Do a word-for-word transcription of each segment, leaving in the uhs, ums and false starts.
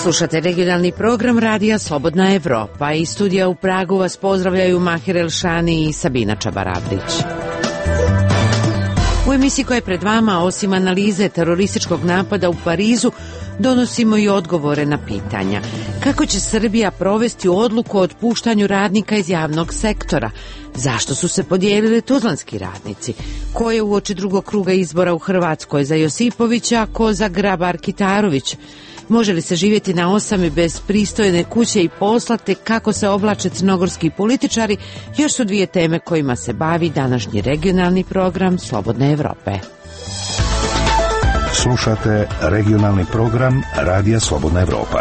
Slušate regionalni program Radija Slobodna Evropa. Iz studija u Pragu vas pozdravljaju Mahir Elšani i Sabina Čabarabdić. U emisiji koja je pred vama, osim analize terorističkog napada u Parizu, donosimo i odgovore na pitanja. Kako će Srbija provesti odluku o otpuštanju radnika iz javnog sektora? Zašto su se podijelili tuzlanski radnici? Ko je uoči drugog kruga izbora u Hrvatskoj za Josipovića, a ko za Grabar-Kitarović? Može li se živjeti na osami bez pristojne kuće i posla, te kako se oblače crnogorski političari, još su dvije teme kojima se bavi današnji regionalni program Slobodne Evrope. Slušate regionalni program Radija Slobodna Evropa.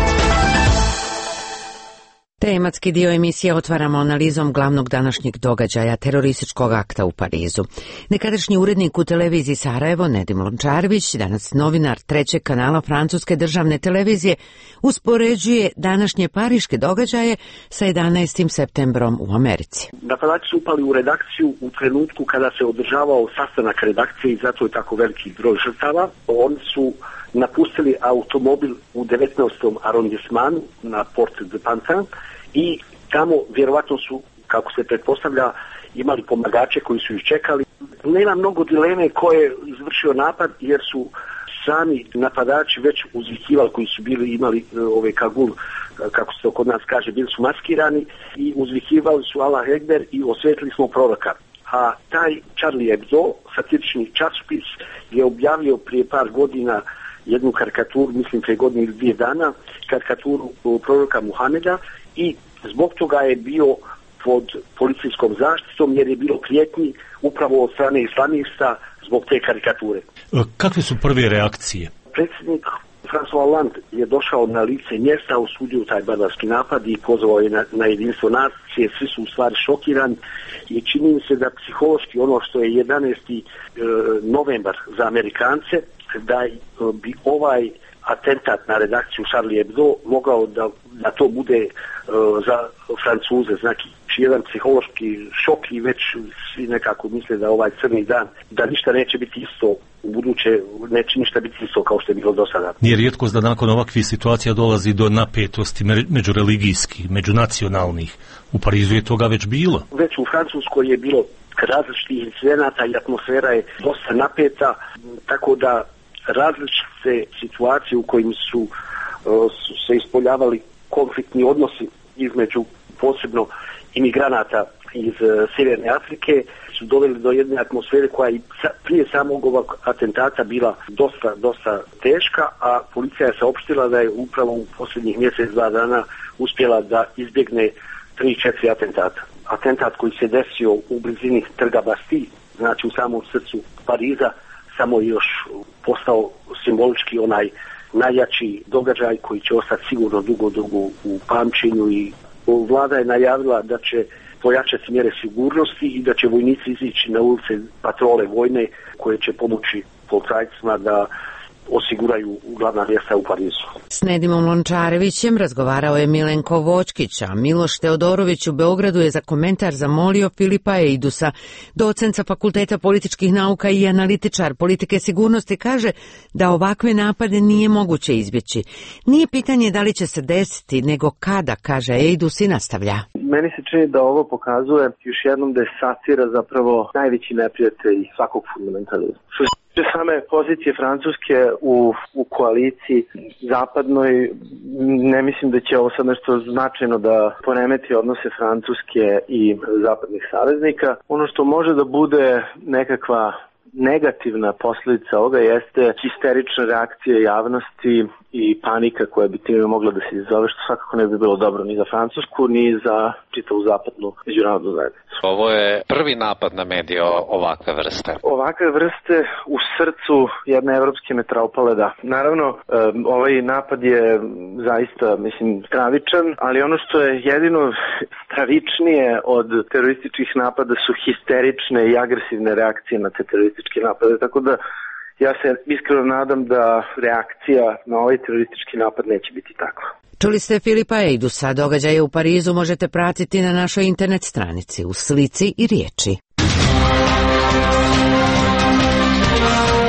Tematski dio emisije otvaramo analizom glavnog današnjeg događaja, terorističkog akta u Parizu. Nekadašnji urednik u televiziji Sarajevo, Nedim Lončarević, danas novinar trećeg kanala francuske državne televizije, uspoređuje današnje pariške događaje sa jedanaestim septembrom u Americi. Napadači su upali u redakciju u trenutku kada se održavao sastanak redakcije i zato je tako veliki broj žrtava. Oni su napustili automobil u devetnaestom arondismanu na Porte de Pantin i tamo vjerovatno su, kako se pretpostavlja, imali pomagače koji su ih čekali. Nema mnogo dileme ko je izvršio napad, jer su sami napadači već uzvikivali, koji su bili imali ove kagul, kako se to kod nas kaže, bili su maskirani i uzvikivali su Allah Ekber i osvetili smo proroka. A taj Charlie Hebdo, satirični časopis, je objavio prije par godina jednu karikaturu, mislim prije godinu ili dvije dana, karikaturu proroka Muhameda, i zbog toga je bio pod policijskom zaštitom, jer je bilo prijetnji upravo od strane islamista zbog te karikature. Kakve su prve reakcije? Predsjednik François Hollande je došao na lice mjesta, osudio taj barbarski napad i pozvao je na, na jedinstvo nacije. Svi su u stvari šokirani i čini mi se da psihološki ono što je jedanaesti novembar za Amerikance, da bi ovaj atentat na redakciju Charlie Hebdo mogao da, da to bude uh, za Francuze, znači jedan psihološki šok, i već svi nekako misle da ovaj crni dan, da ništa neće biti isto u buduće, neće ništa biti isto kao što je bilo do sada. Nije rijetkost da nakon ovakvih situacija dolazi do napetosti međureligijskih, međunacionalnih. U Parizu je toga već bilo. Već u Francuskoj je bilo različitih incidenata i atmosfera je dosta napeta, tako da različite situacije u kojim su, uh, su se ispoljavali konfliktni odnosi između posebno imigranata iz uh, Sjeverne Afrike su doveli do jedne atmosfere koja je prije samog ovog atentata bila dosta, dosta teška, a policija je saopštila da je upravo u posljednjih mjesec, dva dana uspjela da izbjegne tri, četiri atentata. Atentat koji se desio u blizini trga Bastille, znači u samom srcu Pariza, samo je još postao simbolički onaj najjači događaj koji će ostati sigurno dugo, dugo u pamćenju, i vlada je najavila da će pojačati mjere sigurnosti i da će vojnici izići na ulice, patrole vojne koje će pomoći policajcima da osiguraju glavna mjesta u Parizu. S Nedimom Lončarevićem razgovarao je Milenko Vočkić, a Miloš Teodorović u Beogradu je za komentar zamolio Filipa Eidusa, docent sa Fakulteta političkih nauka i analitičar politike sigurnosti, kaže da ovakve napade nije moguće izbjeći. Nije pitanje da li će se desiti, nego kada, kaže Eidus i nastavlja. Meni se čini da ovo pokazuje još jednom da je satira zapravo najveći neprijatelj svakog fundamentalizma. Same pozicije Francuske u, u koaliciji zapadnoj, ne mislim da će ovo sad nešto značajno da poremeti odnose Francuske i zapadnih saveznika. Ono što može da bude nekakva negativna posljedica ovoga jeste histerična reakcija javnosti i panika koja bi time mogla da se izazove, što svakako ne bi bilo dobro ni za Francusku, ni za čitavu zapadnu međunarodnu zajednicu. Ovo je prvi napad na medije ovakve vrste. Ovakve vrste u srcu jedne evropske metropole, da. Naravno, ovaj napad je zaista, mislim, stravičan, ali ono što je jedino stravičnije od terorističkih napada su histerične i agresivne reakcije na te terorističke napade, tako da ja se iskreno nadam da reakcija na ovaj teroristički napad neće biti takva. Čuli ste Filipa Eidusa. Događaje u Parizu možete pratiti na našoj internet stranici u slici i riječi. Radio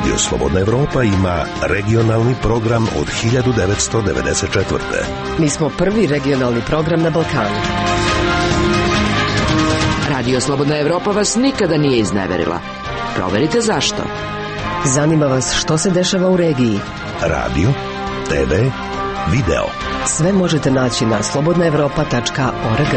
Radio Slobodna Evropa ima regionalni program od hiljadu devetsto devedeset četvrte. Mi smo prvi regionalni program na Balkanu. Radio Slobodna Evropa vas nikada nije izneverila. Proverite zašto. Zanima vas što se dešava u regiji. Radio, te ve, video. Sve možete naći na slobodna evropa tačka org.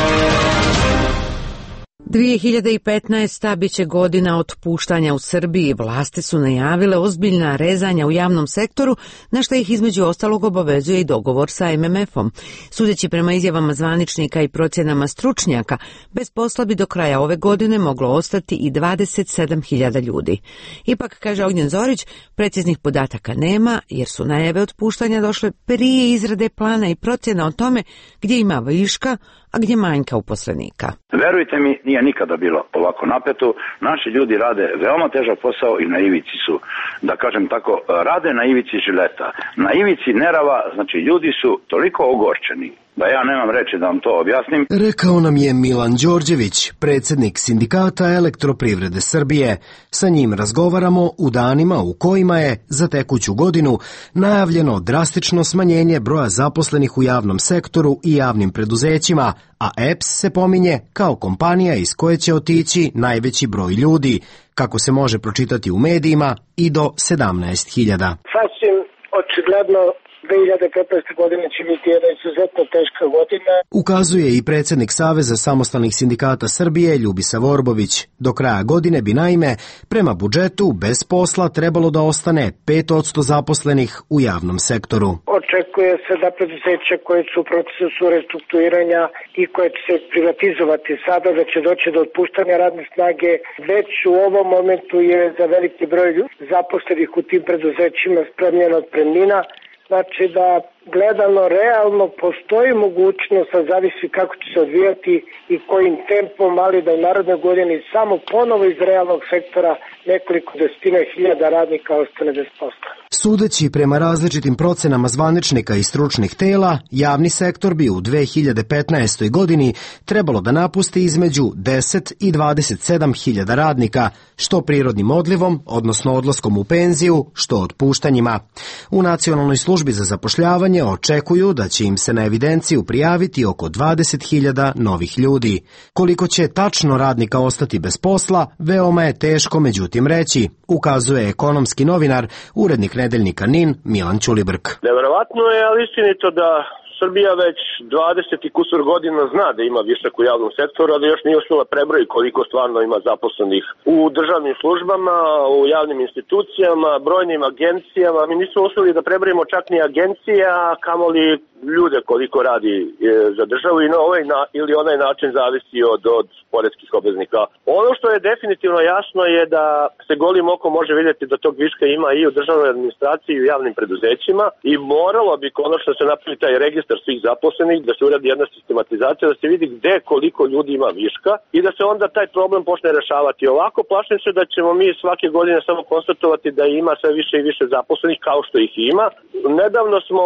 dvije hiljade petnaesta. biće godina otpuštanja u Srbiji. Vlasti su najavile ozbiljna rezanja u javnom sektoru, na što ih između ostalog obavezuje i dogovor sa em em efom. Sudeći prema izjavama zvaničnika i procjenama stručnjaka, bez posla bi do kraja ove godine moglo ostati i dvadeset sedam hiljada ljudi. Ipak, kaže Ognjen Zorić, preciznih podataka nema, jer su najave otpuštanja došle prije izrade plana i procjena o tome gdje ima viška, a gdje manjka uposlenika. Verujte mi, nije nikada bilo ovako napeto. Naši ljudi rade veoma težak posao i na ivici su, da kažem tako, rade na ivici žileta. Na ivici nerava, znači ljudi su toliko ogorčeni da ja nemam reći da vam to objasnim. Rekao nam je Milan Đorđević, predsjednik Sindikata Elektroprivrede Srbije. Sa njim razgovaramo u danima u kojima je za tekuću godinu najavljeno drastično smanjenje broja zaposlenih u javnom sektoru i javnim preduzećima, a E P S se pominje kao kompanija iz koje će otići najveći broj ljudi, kako se može pročitati u medijima, i do sedamnaest hiljada. Sasvim očigledno dve hiljade petnaeste. godine će biti jedna izuzetno teška godina. Ukazuje i predsjednik Saveza samostalnih sindikata Srbije Ljubisa Vorbović. Do kraja godine bi naime prema budžetu bez posla trebalo da ostane pet posto zaposlenih u javnom sektoru. Očekuje se da preduzeća koje su u procesu restrukturiranja i koje će se privatizovati sada, da će doći do otpuštanja radne snage. Već u ovom momentu je za veliki broj zaposlenih u tim preduzećima spremljena otpremnina. Znači da gledano realno postoji mogućnost, a zavisi kako će se odvijati i kojim tempom, ali da u narodnoj godini samo ponovo iz realnog sektora nekoliko desetina hiljada radnika ostane bez posla. Sudeći prema različitim procenama zvaničnika i stručnih tela, javni sektor bi u dve hiljade petnaestoj. godini trebalo da napusti između deset i dvadeset sedam hiljada radnika, što prirodnim odlivom, odnosno odlaskom u penziju, što otpuštanjima. U Nacionalnoj službi za zapošljavanje očekuju da će im se na evidenciju prijaviti oko dvadeset hiljada novih ljudi. Koliko će tačno radnika ostati bez posla, veoma je teško međutim reći, ukazuje ekonomski novinar, urednik nedeljnika N I N Milan Ćulibrk. Neverovatno je, ali istinito da Srbija već dvadeset i kusur godina zna da ima višak u javnom sektoru, a da još nije uspjela prebrojiti koliko stvarno ima zaposlenih u državnim službama, u javnim institucijama, brojnim agencijama. Mi nismo uspjeli da prebrojimo čak ni agencije, a kamoli ljude koliko radi za državu i na ovaj na, ili onaj način zavisi od, od poreskih obveznika. Ono što je definitivno jasno je da se golim okom može vidjeti da tog viška ima i u državnoj administraciji i u javnim preduzećima i moralo bi konačno se napraviti taj registar svih zaposlenih, da se uradi jedna sistematizacija, da se vidi gde koliko ljudi ima viška i da se onda taj problem počne rešavati. Ovako plašim se da ćemo mi svake godine samo konstatovati da ima sve više i više zaposlenih kao što ih ima. Nedavno smo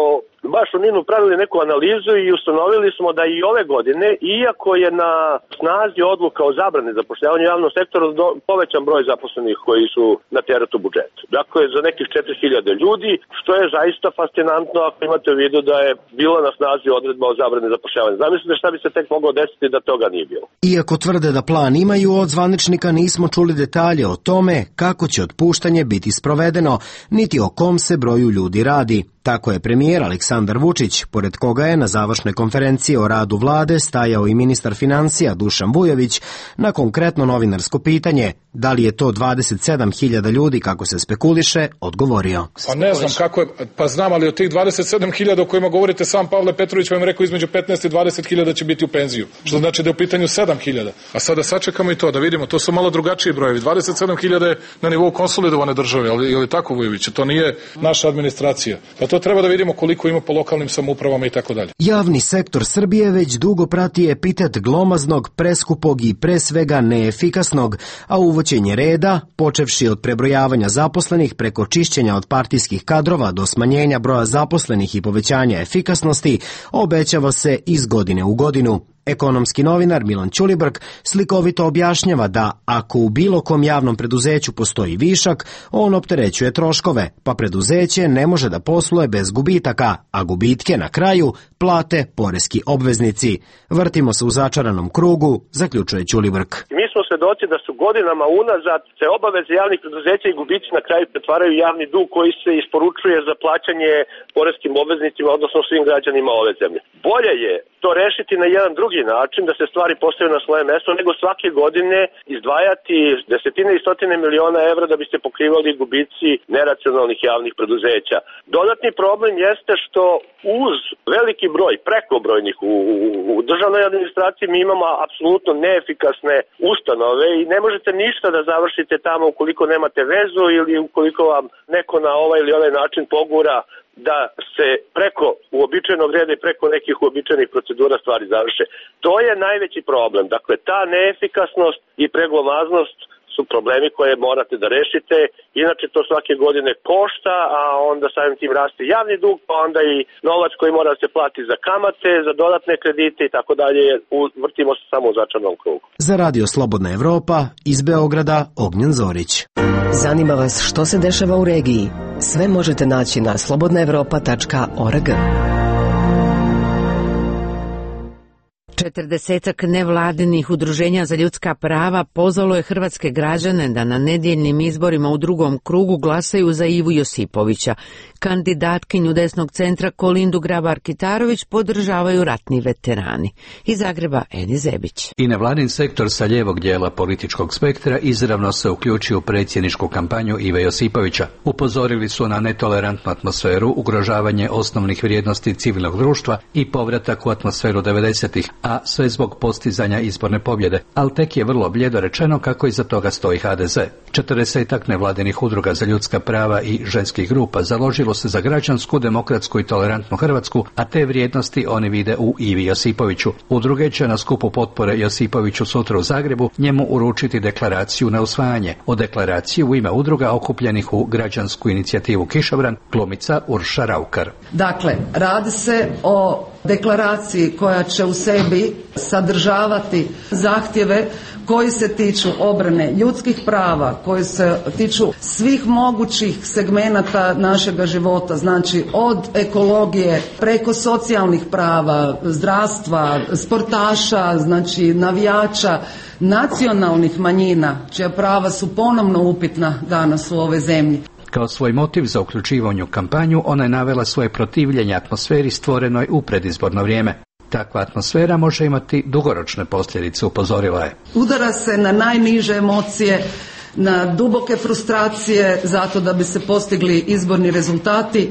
baš u N I N-u pravili neku analizu i ustanovili smo da i ove godine, iako je na snazi odluka o zabrani zapošljavanja u javnom sektoru, povećan broj zaposlenih koji su na teretu budžeta. Dakle, za nekih četiri hiljade ljudi, što je zaista fascinantno ako imate u vidu da je bila na snazi odredba o zabrani zapošljavanja. Zamislite šta bi se tek moglo desiti da toga nije bilo. Iako tvrde da plan imaju, od zvaničnika nismo čuli detalje o tome kako će otpuštanje biti sprovedeno, niti o kom se broju ljudi radi. Tako je premijer Aleksandar Vučić, pored koga je na završnoj konferenciji o radu vlade stajao i ministar financija Dušan Vujović, na konkretno novinarsko pitanje da li je to dvadeset sedam hiljada ljudi kako se spekuliše, odgovorio. Pa ne znam kako je, pa znam, ali od tih dvadeset sedam hiljada o kojima govorite, sam Pavle Petrović vam je rekao između petnaest i dvadeset hiljada će biti u penziju, što znači da je u pitanju sedam hiljada. A sada sačekamo i to da vidimo, to su malo drugačiji brojevi. dvadeset sedam hiljada je na nivou konsolidovane države, ali je li tako, Vujović? To nije naša administracija. Pa to treba da vidimo koliko ima po lokalnim samoupravama i tako dalje. Javni sektor Srbije već dugo prati epitet glomaznog, preskupog i pre svega neefikasnog, a uvođenje reda, počevši od prebrojavanja zaposlenih preko čišćenja od partijskih kadrova do smanjenja broja zaposlenih i povećanja efikasnosti, obećava se iz godine u godinu. Ekonomski novinar Milan Ćulibrk slikovito objašnjava da ako u bilo kom javnom preduzeću postoji višak, on opterećuje troškove, pa preduzeće ne može da posluje bez gubitaka, a gubitke na kraju plate poreski obveznici. Vrtimo se u začaranom krugu, zaključuje Ćulibrk. Mi smo svedoci da su godinama unazad se obaveze javnih preduzeća i gubici na kraju pretvaraju javni dug koji se isporučuje za plaćanje poreskim obveznicima, odnosno svim građanima ove zemlje. Bolje je to rešiti na jedan drugi način, da se stvari postave na svoje mesto, nego svake godine izdvajati desetine i stotine miliona evra da bi se pokrivali gubici neracionalnih javnih preduzeća. Dodatni problem jeste što uz veliki broj prekobrojnih u, u, u državnoj administraciji mi imamo apsolutno neefikasne ustanove i ne možete ništa da završite tamo ukoliko nemate vezu ili ukoliko vam neko na ovaj ili onaj način pogura da se preko uobičajenog reda i preko nekih uobičajenih procedura stvari završe. To je najveći problem. Dakle, ta neefikasnost i preglomaznost su problemi koje morate da rešite, inače to svake godine košta, a onda samim tim raste javni dug, pa onda i novac koji mora da se plati za kamate, za dodatne kredite i tako dalje, vrtimo se samo u začarnom krugu. Za Radio Slobodna Evropa, iz Beograda, Ognjen Zorić. Zanima vas što se dešava u regiji? Sve možete naći na slobodna evropa tačka org. Četrdesetak nevladinih udruženja za ljudska prava pozvalo je hrvatske građane da na nedjeljnim izborima u drugom krugu glasaju za Ivu Josipovića. Kandidatkinju desnog centra Kolindu Grabar-Kitarović podržavaju ratni veterani. Iz Zagreba Edi Zebić. I nevladin sektor sa lijevog dijela političkog spektra izravno se uključio u predsjedničku kampanju Ive Josipovića. Upozorili su na netolerantnu atmosferu, ugrožavanje osnovnih vrijednosti civilnog društva i povratak u atmosferu devedesetih, a sve zbog postizanja izborne pobjede, ali tek je vrlo bljedo rečeno kako iza toga stoji ha de ze. Četrdesetak nevladinih udruga za ljudska prava i ženskih grupa založilo se za građansku, demokratsku i tolerantnu Hrvatsku, a te vrijednosti oni vide u Ivi Josipoviću. Udruge će na skupu potpore Josipoviću sutra u Zagrebu njemu uručiti deklaraciju na usvajanje. O deklaraciji u ime udruga okupljenih u građansku inicijativu Kišobran glumica Urša Raukar. Dakle, radi se o deklaraciji koja će u sebi sadržavati zahtjeve koji se tiču obrane ljudskih prava, koji se tiču svih mogućih segmenata našega života, znači od ekologije preko socijalnih prava, zdravstva, sportaša, znači navijača, nacionalnih manjina, čija prava su ponovno upitna danas u ovoj zemlji. Kao svoj motiv za uključivanje u kampanju, ona je navela svoje protivljenje atmosferi stvorenoj u predizborno vrijeme. Takva atmosfera može imati dugoročne posljedice, upozorila je. Udara se na najniže emocije, na duboke frustracije zato da bi se postigli izborni rezultati.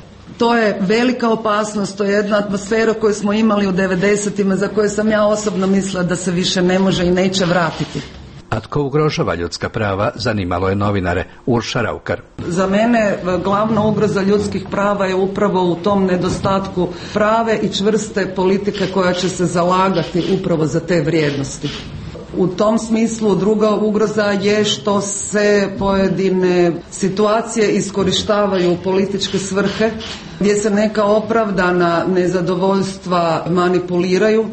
To je velika opasnost, to je jedna atmosfera koju smo imali u devedesetima, za koju sam ja osobno mislila da se više ne može i neće vratiti. A tko ugrožava ljudska prava, zanimalo je novinare. Urša Raukar. Za mene glavna ugroza ljudskih prava je upravo u tom nedostatku prave i čvrste politike koja će se zalagati upravo za te vrijednosti. U tom smislu druga ugroza je što se pojedine situacije iskorištavaju u političke svrhe, gdje se neka opravdana nezadovoljstva manipuliraju,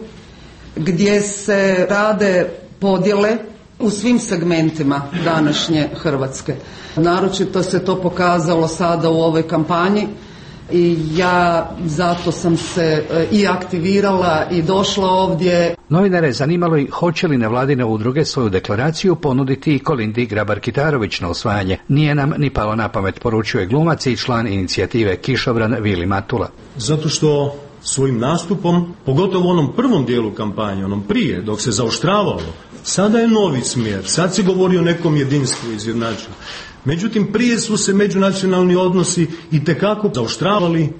gdje se rade podjele u svim segmentima današnje Hrvatske. Naročito se to pokazalo sada u ovoj kampanji i ja zato sam se i aktivirala i došla ovdje. Novinare zanimalo i hoće li nevladine udruge svoju deklaraciju ponuditi i Kolindi Grabar-Kitarović na usvajanje. Nije nam ni palo na pamet, poručuje glumac i član inicijative Kišobran Vili Matula. Zato što svojim nastupom, pogotovo u onom prvom dijelu kampanje, onom prije, dok se zaoštravalo, sada je novi smjer, sad se govori o nekom jedinstvu izjednačenju. Međutim, prije su se međunacionalni odnosi itekako zaoštravali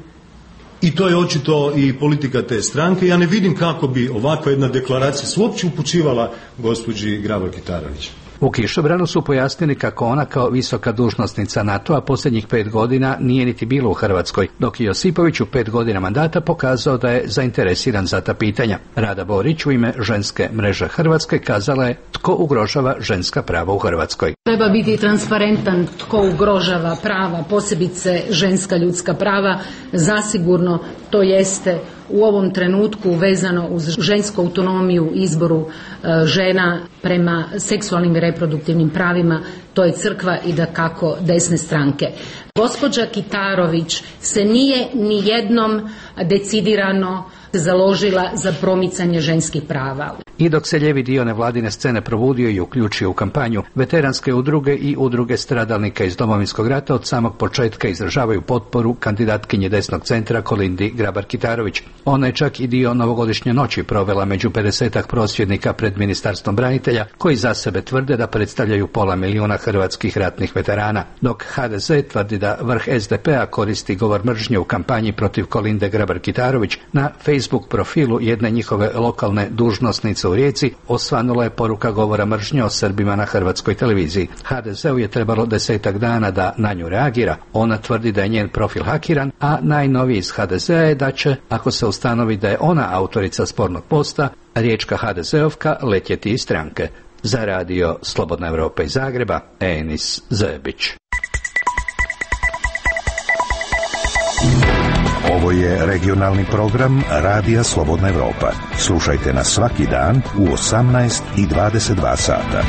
i to je očito i politika te stranke. Ja ne vidim kako bi ovakva jedna deklaracija se uopće upućivala gospođi Grabar-Kitarović. U Kišobranu su pojasnili kako ona kao visoka dužnosnica NATO-a posljednjih pet godina nije niti bila u Hrvatskoj, dok je Josipović u pet godina mandata pokazao da je zainteresiran za ta pitanja. Rada Borić u ime Ženske mreže Hrvatske kazala je tko ugrožava ženska prava u Hrvatskoj. Treba biti transparentan tko ugrožava prava, posebice ženska ljudska prava. Zasigurno to jeste u ovom trenutku vezano uz žensku autonomiju, izboru e, žena prema seksualnim i reproduktivnim pravima, to je crkva i dakako desne stranke. Gospođa Kitarović se nije ni jednom decidirano založila za promicanje ženskih prava. I dok se lijevi dio nevladine scene probudio i uključio u kampanju, veteranske udruge i udruge stradalnika iz Domovinskog rata od samog početka izražavaju potporu kandidatkinji desnog centra Kolindi Grabar-Kitarović. Ona je čak i dio novogodišnje noći provela među pedesetak prosvjednika pred Ministarstvom branitelja, koji za sebe tvrde da predstavljaju pola milijuna hrvatskih ratnih veterana, dok ha de ze tvrdi da vrh es de pe a koristi govor mržnje u kampanji protiv Kolinde Grabar-Kitarović. Na Facebook profilu jedne njihove lokalne dužnosnice u Rijeci osvanula je poruka govora mržnje o Srbima na hrvatskoj televiziji. ha de ze u je trebalo desetak dana da na nju reagira. Ona tvrdi da je njen profil hakiran, a najnoviji iz ha de ze je da će, ako se ustanovi da je ona autorica spornog posta, riječka ha de zeovka letjeti iz stranke. Za radio Slobodna Evropa iz Zagreba, Enis Zebić. Ovo je regionalni program Radija Slobodna Evropa. Slušajte nas svaki dan u osamnaest i dvadeset dva sata.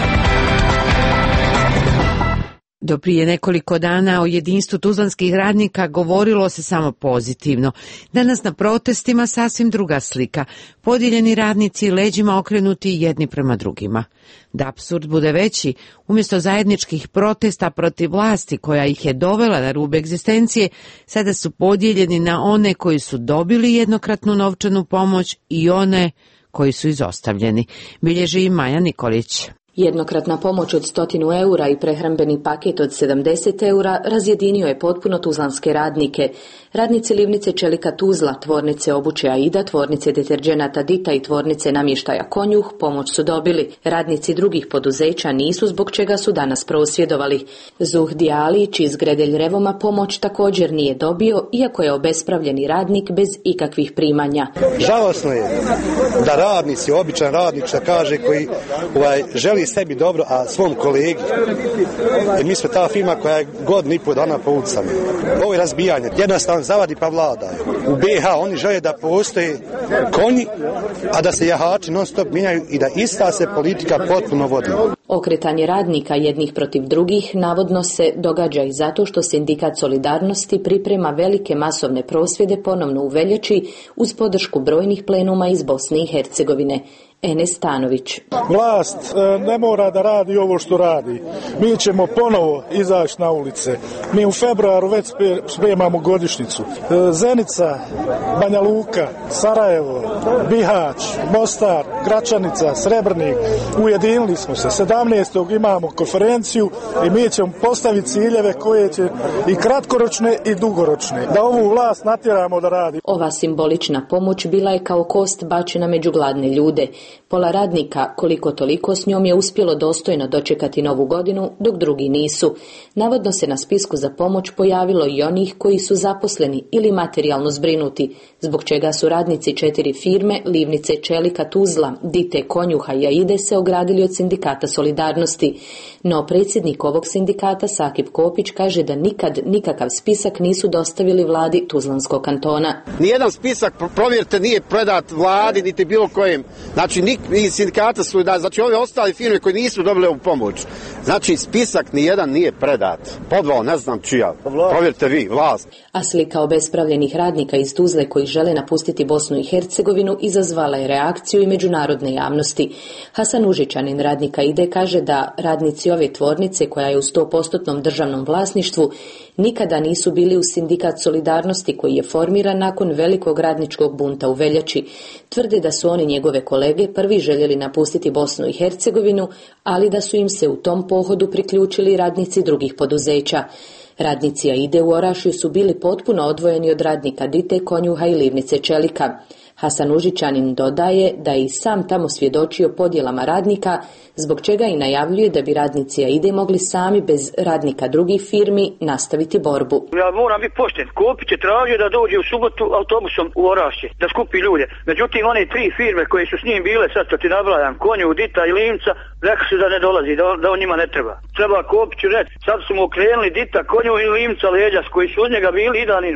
Do prije nekoliko dana o jedinstvu tuzlanskih radnika govorilo se samo pozitivno. Danas na protestima sasvim druga slika. Podijeljeni radnici leđima okrenuti jedni prema drugima. Da apsurd bude veći, umjesto zajedničkih protesta protiv vlasti koja ih je dovela na rub egzistencije, sada su podijeljeni na one koji su dobili jednokratnu novčanu pomoć i one koji su izostavljeni. Bilježi i Maja Nikolić. Jednokratna pomoć od stotinu eura i prehrambeni paket od sedamdeset eura razjedinio je potpuno tuzlanske radnike. Radnici livnice Čelika Tuzla, tvornice obuće Aida, tvornice deterđenata Dita i tvornice namještaja Konjuh pomoć su dobili. Radnici drugih poduzeća nisu, zbog čega su danas prosvjedovali. Zuh Dijalić iz Gredelj Revoma pomoć također nije dobio, iako je obespravljeni radnik bez ikakvih primanja. Žalosno je da radnici, običan radnik što kaže, koji ovaj, želi sebi dobro, a svom kolegi. Jer mi smo ta firma koja je godinu i pol dana po ulicama. Ovo je razbijanje. Jednostavno zavadi pa vlada. U be ha oni žele da postoje konji, a da se jahači non stop mijenjaju i da ista se politika potpuno vodi. Okretanje radnika jednih protiv drugih navodno se događa i zato što Sindikat Solidarnosti priprema velike masovne prosvjede ponovno u veljači uz podršku brojnih plenuma iz Bosne i Hercegovine. Enes Stanović. Vlast ne mora da radi ovo što radi. Mi ćemo ponovo izaći na ulice. Mi u februaru već spremamo godišnjicu. Zenica, Banja Luka, Sarajevo, Bihać, Mostar, Gračanica, Srebrnik. Ujedinili smo se. sedamnaestog imamo konferenciju i mi ćemo postaviti ciljeve koje će i kratkoročne i dugoročne. Da ovu vlast natjeramo da radi. Ova simbolična pomoć bila je kao kost bačena među gladne ljude. Pola radnika, koliko toliko, s njom je uspjelo dostojno dočekati novu godinu, dok drugi nisu. Navodno se na spisku za pomoć pojavilo i onih koji su zaposleni ili materijalno zbrinuti, zbog čega su radnici četiri firme, livnice Čelika Tuzla, Dite, Konjuha i Aide, se ogradili od Sindikata Solidarnosti. No predsjednik ovog sindikata, Sakip Kopić, kaže da nikad nikakav spisak nisu dostavili vladi Tuzlanskog kantona. Nijedan spisak, provjerite, nije predat vladi niti bilo kojem. Znači, ni sindikata su da, znači ove ostale firme koje nisu dobile ovu pomoć. Znači, spisak nijedan nije predat. Podvao, ne znam čija. Provjerite vi, vlast. A slika obespravljenih radnika iz Tuzle koji žele napustiti Bosnu i Hercegovinu izazvala je reakciju i međunarodne javnosti. Hasan Užičanin, radnika Ide, kaže da radnici ove tvornice, koja je u sto posto državnom vlasništvu, nikada nisu bili u Sindikat Solidarnosti koji je formiran nakon velikog radničkog bunta u veljači. Tvrde da su oni, njegove kolege, prvi željeli napustiti Bosnu i Hercegovinu, ali da su im se u tom pohodu priključili radnici drugih poduzeća. Radnici Aide u Orašju su bili potpuno odvojeni od radnika Dite, Konjuha i livnice Čelika. Hasan Užičanin dodaje da je i sam tamo svjedočio podjelama radnika, zbog čega i najavljuje da bi radnici Aide mogli sami bez radnika drugih firmi nastaviti borbu. Ja moram biti pošten. Kopić je tražio da dođe u subotu autobusom u Orašće, da skupi ljude. Međutim, one tri firme koje su s njim bile, sad što ti nabrajam, Konju, Dita i Livnica, rekli su da ne dolazi, da on, da on njima ne treba. Treba Kopiću reći, sad su mu okrenuli Dita, Konju i Livnica leđa, s koji su od njega bili i dan i noć.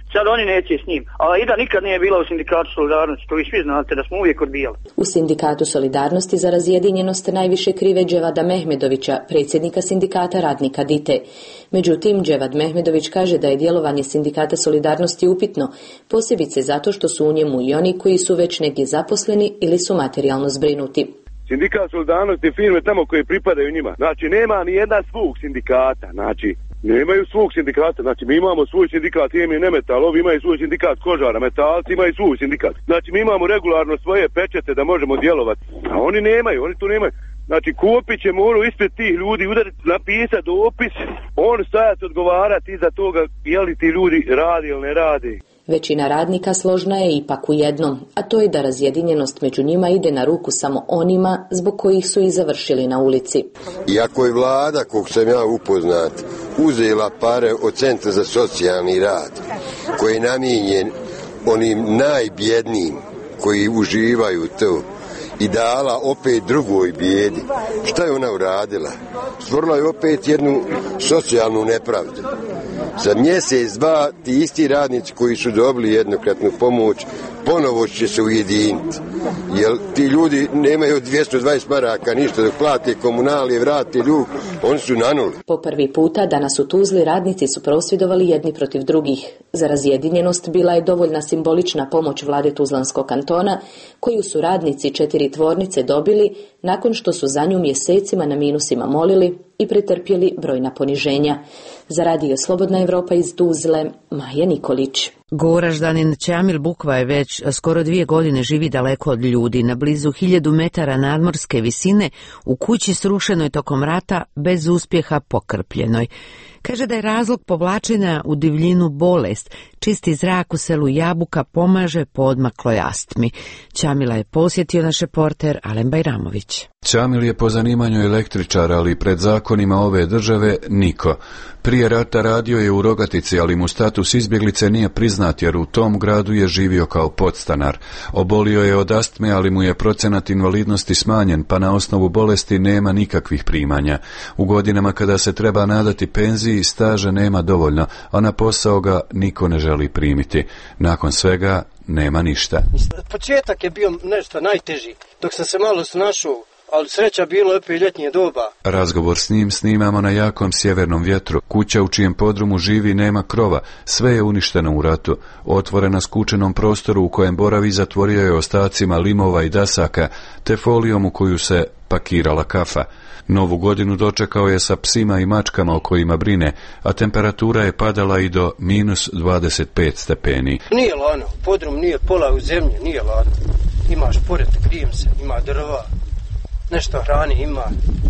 sad oni neće s njim. A Ida nikad nije bila u sindikatu Solidarnosti, to vi svi znate da smo uvijek odbijali. U sindikatu Solidarnosti za razjedinjenost najviše krive Dževada Mehmedovića, predsjednika sindikata radnika Dite. Međutim, Dževad Mehmedović kaže da je djelovanje sindikata Solidarnosti upitno, posebice zato što su u njemu i oni koji su već negdje zaposleni ili su materijalno zbrinuti. Sindikat Solidarnosti je firme tamo koje pripadaju njima. Znači, nema ni jedna svog sindikata. Znači, nemaju svog sindikata. Znači, mi imamo svoj sindikat I M I Nemetal, ovi imaju svoj sindikat kožara, metalci imaju svoj sindikat. Znači, mi imamo regularno svoje pečete da možemo djelovati. A oni nemaju, oni tu nemaju. Znači, Kopić je morao ispred tih ljudi udariti, napisati dopis, on stajati odgovarati iza toga je li ti ljudi radi ili ne radi. Većina radnika složna je ipak u jednom, a to je da razjedinjenost među njima ide na ruku samo onima zbog kojih su i završili na ulici. Iako je vlada, kog sam ja upoznat, uzela pare od Centra za socijalni rad, koji je namijenjen onim najbjednijim koji uživaju to, i dala opet drugoj bijedi. Šta je ona uradila? Stvorila je opet jednu socijalnu nepravdu. Za mjesec, dva, ti isti radnici koji su dobili jednokratnu pomoć, ponovo će se ujediniti. Jer ti ljudi nemaju dvjesto dvadeset maraka ništa dok plate komunalije, vrate ljub, oni su na nuli. Po prvi puta danas u Tuzli radnici su prosvjedovali jedni protiv drugih. Za razjedinjenost bila je dovoljna simbolična pomoć vlade Tuzlanskog kantona, koju su radnici četiri tvornice dobili nakon što su za nju mjesecima na minusima molili i pretrpjeli brojna poniženja. Za radio Slobodna Evropa iz Tuzle, Maja Nikolić. Goraždanin Čamil Bukvaj već skoro dvije godine živi daleko od ljudi, na blizu hiljadu metara nadmorske visine, u kući srušenoj tokom rata, bez uspjeha pokrpljenoj. Kaže da je razlog povlačenja u divljinu bolest. Čisti zrak u selu Jabuka pomaže poodmakloj astmi. Čamila je posjetio naš reporter Alen Bajramović. Čamil je po zanimanju električar, ali pred zakonima ove države niko. Prije rata radio je u Rogatici, ali mu status izbjeglice nije priznat jer u tom gradu je živio kao podstanar. Obolio je od astme, ali mu je procenat invalidnosti smanjen, pa na osnovu bolesti nema nikakvih primanja. U godinama kada se treba nadati penziji, staža nema dovoljno, a na posao ga niko ne želi primiti. Nakon svega nema ništa. Početak je bio nešto najteži, dok sam se malo snašao, ali sreća bilo opet ljetnje doba. Razgovor s njim snimamo na jakom sjevernom vjetru. Kuća u čijem podrumu živi nema krova, sve je uništeno u ratu. Otvorena skučenom prostoru u kojem boravi zatvorio je ostacima limova i dasaka, te folijom u koju se pakirala kafa. Novu godinu dočekao je sa psima i mačkama o kojima brine, a temperatura je padala i do minus dvadeset pet stepeni. Nije lano, podrum nije pola u zemlji, nije lano. Imaš pored, grijem se, ima drva, nešto hrane ima.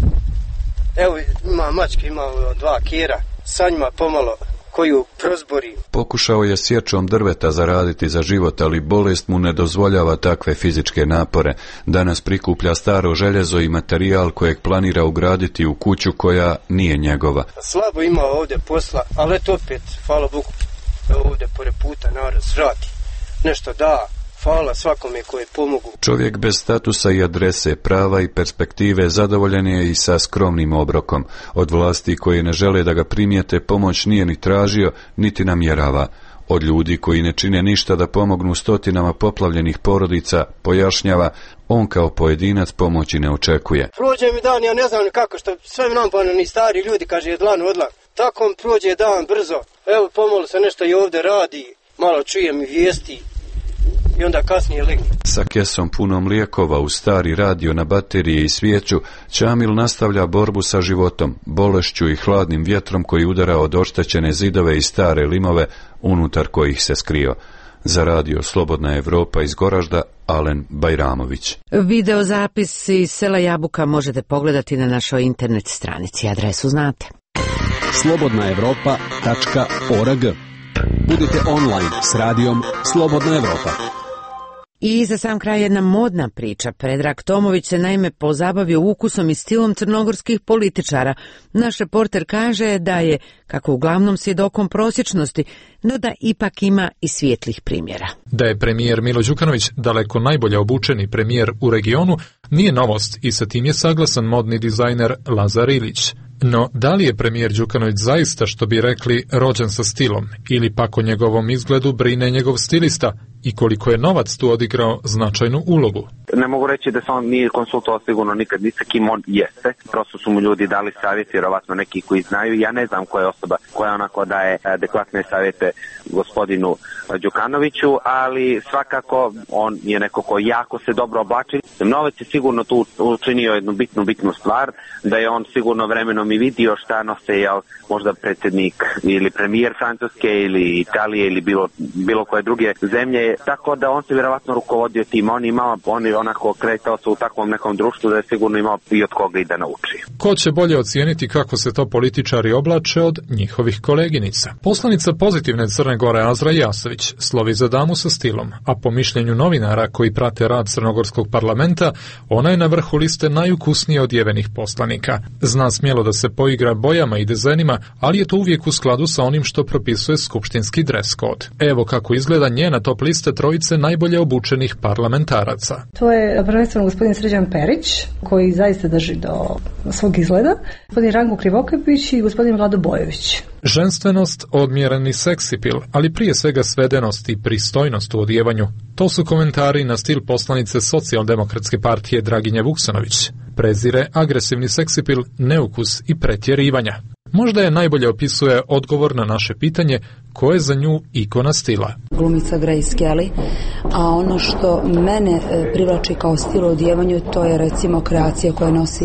Evo, ima mačke, ima dva kjera, sa njima pomalo koju prozbori. Pokušao je sječom drveta zaraditi za život, ali bolest mu ne dozvoljava takve fizičke napore. Danas prikuplja staro željezo i materijal kojeg planira ugraditi u kuću koja nije njegova. Slabo ima ovdje posla, ali eto opet, hvala Bogu, ovdje pored puta narod svrati. Nešto da, hvala svakome koje pomogu. Čovjek bez statusa i adrese, prava i perspektive zadovoljan je i sa skromnim obrokom. Od vlasti koji ne žele da ga primijete pomoć nije ni tražio, niti namjerava. Od ljudi koji ne čine ništa da pomognu stotinama poplavljenih porodica, pojašnjava, on kao pojedinac pomoći ne očekuje. Prođe mi dan, ja ne znam kako, što sve nam pa ni stari ljudi, kaže, dlan odlan. Tako mi prođe dan brzo, evo pomalo se nešto i ovdje radi, malo čujem i vijesti. I onda kasnije legni. Sa kesom punom lijekova u stari radio na baterije i svijeću, Čamil nastavlja borbu sa životom, bolešću i hladnim vjetrom koji udara od oštećene zidove i stare limove unutar kojih se skrio. Za radio Slobodna Evropa iz Goražda, Alen Bajramović. Video zapis iz sela Jabuka možete pogledati na našoj internet stranici. Adresu znate. slobodna evropa tačka org. Budite online s radijom Slobodna Evropa. I za sam kraj jedna modna priča. Predrag Tomović se naime pozabavio ukusom i stilom crnogorskih političara. Naš reporter kaže da je, kako uglavnom svjedokom prosječnosti, no da ipak ima i svijetlih primjera. Da je premijer Milo Đukanović daleko najbolje obučeni premijer u regionu nije novost i sa tim je saglasan modni dizajner Lazar Ilić. No, da li je premijer Đukanović zaista, što bi rekli, rođen sa stilom, ili pak o njegovom izgledu brine njegov stilista i koliko je novac tu odigrao značajnu ulogu? Ne mogu reći da se on nije konsultovao sigurno nikad ni sa kim on jeste. Prosto su mu ljudi dali savjet, vjerovatno neki koji znaju. Ja ne znam koja je osoba koja onako daje adekvatne savjete gospodinu Đukanoviću, ali svakako on je neko ko jako se dobro oblači. Novac je sigurno tu učinio jednu bitnu, bitnu stvar, da je on sigurno vremenom i vidio šta nose, jel, možda predsjednik ili premijer Francuske ili Italije ili bilo, bilo koje druge zemlje. Tako da on se vjerovatno rukovodio tim. On imao, on je onako kretao se u takvom nekom društvu da je sigurno imao i od koga i da nauči. Ko će bolje ocijeniti kako se to političari oblače od njihovih koleginica? Poslanica Pozitivne Crne Gore Azra Jasović slovi za damu sa stilom, a po mišljenju novinara koji prate rad Crnogorskog parlamenta, ona je na vrhu liste najukusnije odjevenih poslanika. Zna smjelo da se poigra bojama i dizajnima, ali je to uvijek u skladu sa onim što propisuje skupštinski dress code. Evo kako izgleda njena top lista trojice najbolje obučenih parlamentaraca. To je prvenstveno gospodin Sređan Perić, koji zaista drži do svog izgleda, gospodin Ranko Krivokapić i gospodin Vlado Bojović. Ženstvenost, odmjereni seksipil, ali prije svega svedenost i pristojnost u odjevanju. To su komentari na stil poslanice Socijaldemokratske partije Draginje Vuksanović. Prezire agresivni seksipil, neukus i pretjerivanja. Možda je najbolje opisuje odgovor na naše pitanje ko je za nju ikona stila. Glumica Grace Kelly, a ono što mene privlači kao stil u odjevanju, to je recimo kreacija koje nosi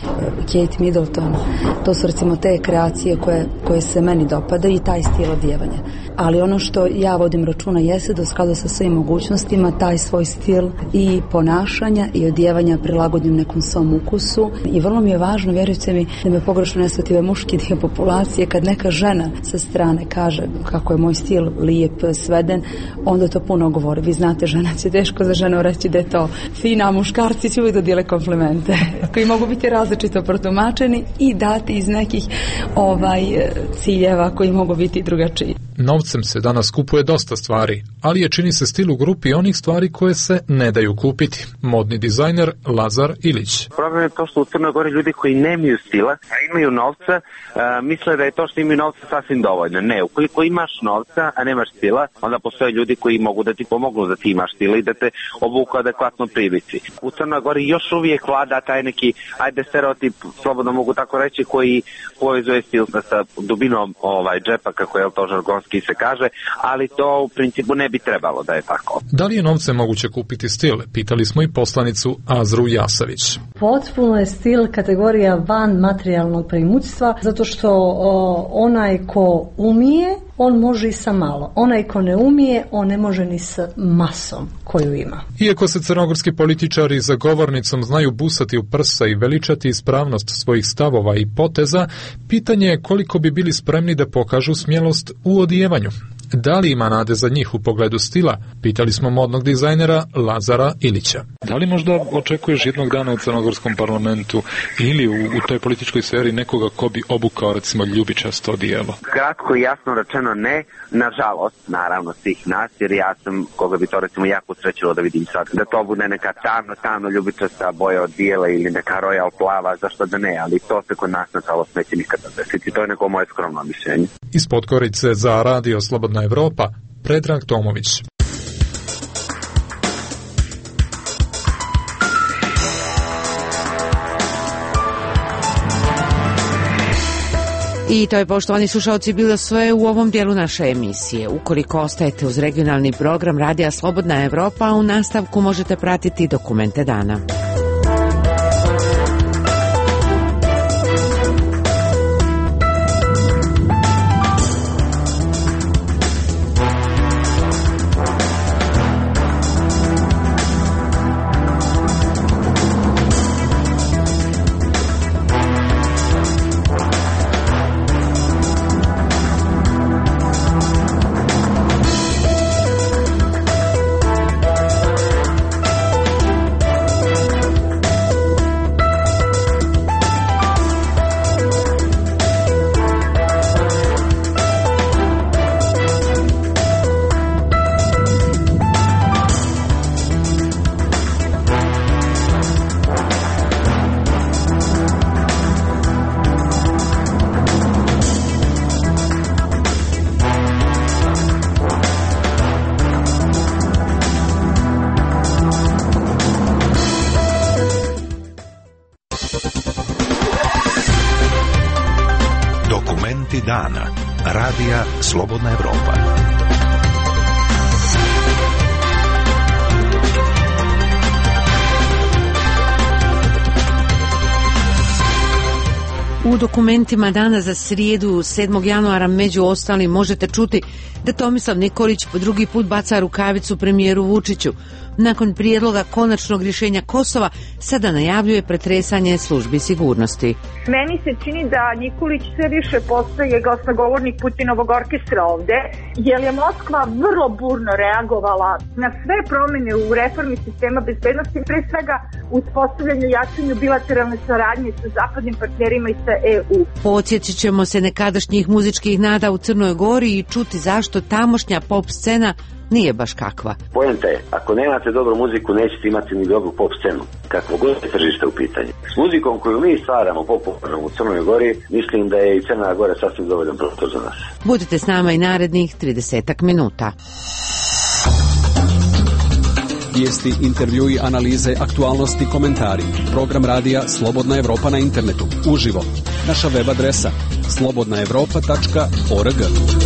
Kate Middleton. To su recimo te kreacije koje, koje se meni dopadaju i taj stil odjevanja. Ali ono što ja vodim računa jeste da u skladu sa svojim mogućnostima taj svoj stil i ponašanja i odjevanja prilagodim nekom svom ukusu. I vrlo mi je važno, vjerujte mi, da me pogrešno ne shvative muški dio populacije, kad neka žena sa strane kaže kako je moj stil lijep, sveden, onda to puno govori. Vi znate, žena će teško za ženu reći da je to fina, a muškarci će uvijek dodijele komplimente koji mogu biti različito protumačeni i dati iz nekih ovaj ciljeva koji mogu biti drugačiji. Novcem se danas kupuje dosta stvari, ali je čini se stil u grupi onih stvari koje se ne daju kupiti. Modni dizajner Lazar Ilić. Problem je to što u Crnoj Gori ljudi koji nemaju stila, a imaju novca, uh, misle da je to što imaju novca sasvim dovoljno. Ne, ukoliko imaš novca, a nemaš stila, onda postoje ljudi koji mogu da ti pomognu da ti imaš stila i da te obuku adekvatno prilici. U Crnoj Gori još uvijek vlada taj neki, ajde stereotip, slobodno mogu tako reći, koji povezuje stil sa dubinom ovaj, džepa, kako je to žargonski se kaže, ali to u principu ne bi trebalo da je tako. Da li je novce moguće kupiti stil? Pitali smo i poslanicu Azru Jasavić. Potpuno je stil kategorija van materijalnog preimućstva, zato što o, onaj ko umije, on može i sa malo. Onaj ko ne umije, on ne može ni sa masom koju ima. Iako se crnogorski političari za govornicom znaju busati u prsa i veličati ispravnost svojih stavova i poteza, pitanje je koliko bi bili spremni da pokažu smjelost u odjevanju. Da li ima nade za njih u pogledu stila? Pitali smo modnog dizajnera Lazara Ilića. Da li možda očekuješ jednog dana u crnogorskom parlamentu ili u, u toj političkoj sferi nekoga ko bi obukao recimo ljubičasto odijelo? Kratko i jasno rečeno ne, nažalost, naravno svih nas, jer ja sam, koga bi to recimo jako srećilo da vidim sad, da to bude neka tamno, tamno ljubičasta boja odijela ili neka royal plava, zašto da ne, ali to se kod nas nažalost neće nikada desiti, to je neko moje skromno mišljenje. Iz Podgorice za Radio Slobodna Evropa, Predrag Tomović. I to je, poštovani slušalci, bilo sve u ovom dijelu naše emisije. Ukoliko ostajete uz regionalni program Radija Slobodna Evropa, u nastavku možete pratiti dokumente dana. Svaki dan. Radija Slobodna Evropa. U dokumentima dana za srijedu sedmog januara među ostalim možete čuti da Tomislav Nikolić po drugi put baca rukavicu premijeru Vučiću. Nakon prijedloga konačnog rješenja Kosova sada najavljuje pretresanje službi sigurnosti. Meni se čini da Nikolić sve više postaje glasnogovornik Putinovog orkestra ovde, jer je Moskva vrlo burno reagovala na sve promjene u reformi sistema bezbednosti, pre svega u uspostavljanju i jačanju bilateralne saradnje sa zapadnim partnerima i sa E U. Podsjetit ćemo se nekadašnjih muzičkih nada u Crnoj Gori i čuti zašto tamošnja pop scena nije baš kakva. Poenta je, ako nemate dobru muziku, nećete imati ni dobru pop scenu, kakvo god je tržište u pitanju. S muzikom koju mi stvaramo popularnom u Crnoj Gori, mislim da je i Crna Gora sasvim dovoljan prostor za nas. Budite s nama i narednih tridesetak minuta. Vijesti, intervjui, analize, aktualnosti, komentari. Program radija Slobodna Evropa na internetu. Uživo. Naša web adresa slobodna evropa tačka org.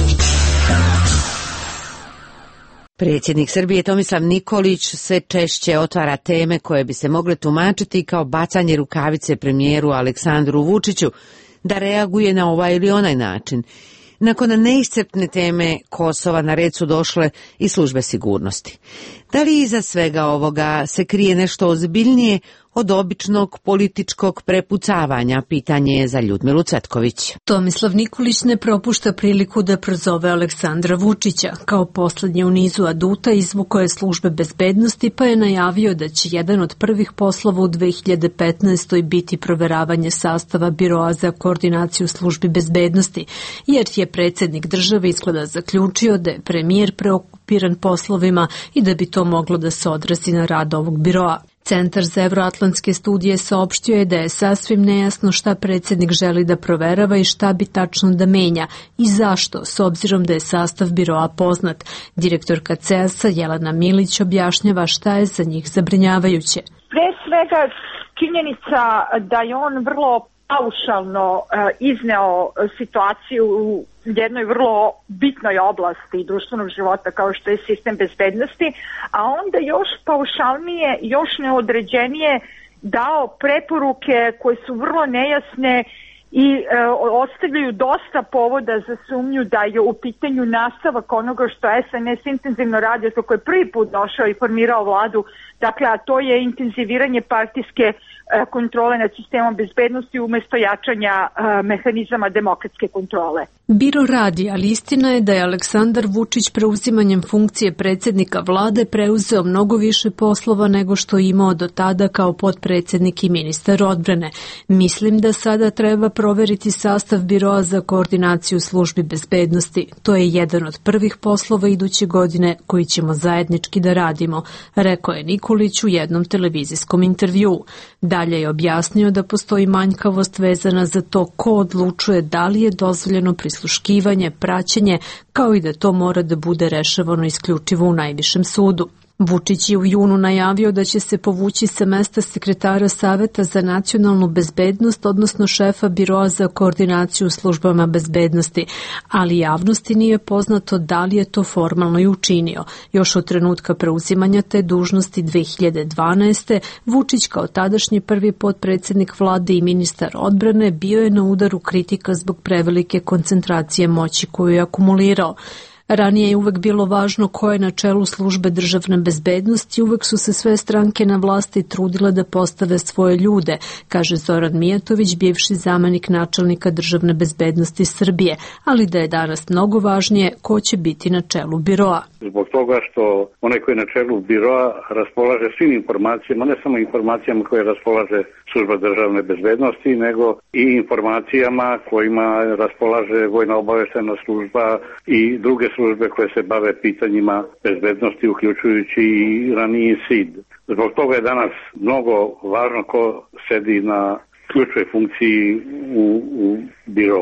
Predsjednik Srbije Tomislav Nikolić sve češće otvara teme koje bi se mogle tumačiti kao bacanje rukavice premijeru Aleksandru Vučiću da reaguje na ovaj ili onaj način. Nakon neiscrpne teme Kosova na red su došle i službe sigurnosti. Da li iza svega ovoga se krije nešto ozbiljnije od običnog političkog prepucavanja, pitanje je za Ljudmilu Cvetković. Tomislav Nikolić ne propušta priliku da prozove Aleksandra Vučića. Kao posljednje u nizu aduta izvukao je službe bezbednosti, pa je najavio da će jedan od prvih poslova u dve hiljade petnaestoj biti proveravanje sastava Biroa za koordinaciju službi bezbednosti, jer je predsjednik države izgleda zaključio da je premijer preokupiran poslovima i da bi to moglo da se odrazi na rad ovog biroa. Centar za evroatlantske studije saopštio je da je sasvim nejasno šta predsjednik želi da proverava i šta bi tačno da menja i zašto, s obzirom da je sastav biroa poznat. Direktorka C E A Jelena Milić objašnjava šta je za njih zabrinjavajuće. Pre svega činjenica da je on vrlo paušalno izneo situaciju u jednoj vrlo bitnoj oblasti društvenog života kao što je sistem bezbednosti, a onda još paušalnije, još neodređenije dao preporuke koje su vrlo nejasne i e, ostavljaju dosta povoda za sumnju da je u pitanju nastavak onoga što S N S intenzivno radi, kako je prvi put došao i formirao vladu, dakle, a to je intenziviranje partijske e, kontrole nad sistemom bezbednosti umjesto jačanja e, mehanizama demokratske kontrole. Biro radi, ali istina je da je Aleksandar Vučić preuzimanjem funkcije predsjednika vlade preuzeo mnogo više poslova nego što je imao do tada kao potpredsjednik i ministar odbrane. Mislim da sada treba proveriti sastav Biroa za koordinaciju službi bezbednosti. To je jedan od prvih poslova iduće godine koji ćemo zajednički da radimo, rekao je Nikolić u jednom televizijskom intervjuu. Dalje je objasnio da postoji manjkavost vezana za to ko odlučuje da li je dozvoljeno prisluškivanje, praćenje, kao i da to mora da bude rešavano isključivo u najvišem sudu. Vučić je u junu najavio da će se povući sa mesta sekretara Saveta za nacionalnu bezbednost, odnosno šefa Biroa za koordinaciju službama bezbednosti, ali javnosti nije poznato da li je to formalno i učinio. Još od trenutka preuzimanja te dužnosti dve hiljade dvanaeste. Vučić kao tadašnji prvi potpredsjednik vlade i ministar odbrane bio je na udaru kritika zbog prevelike koncentracije moći koju je akumulirao. Ranije je uvek bilo važno ko je na čelu službe državne bezbednosti, uvek su se sve stranke na vlasti trudile da postave svoje ljude, kaže Zoran Mijatović, bivši zamenik načelnika državne bezbednosti Srbije, ali da je danas mnogo važnije ko će biti na čelu biroa. Zbog toga što onaj koji je na čelu biroa raspolaže svim informacijama, ne samo informacijama koje raspolaže služba državne bezbednosti, nego i informacijama kojima raspolaže vojna obaveštajna služba i druge službe koje se bave pitanjima bezbednosti, uključujući i raniji S I D. Zbog toga je danas mnogo važno ko sedi na ključnoj funkciji u, u birovu.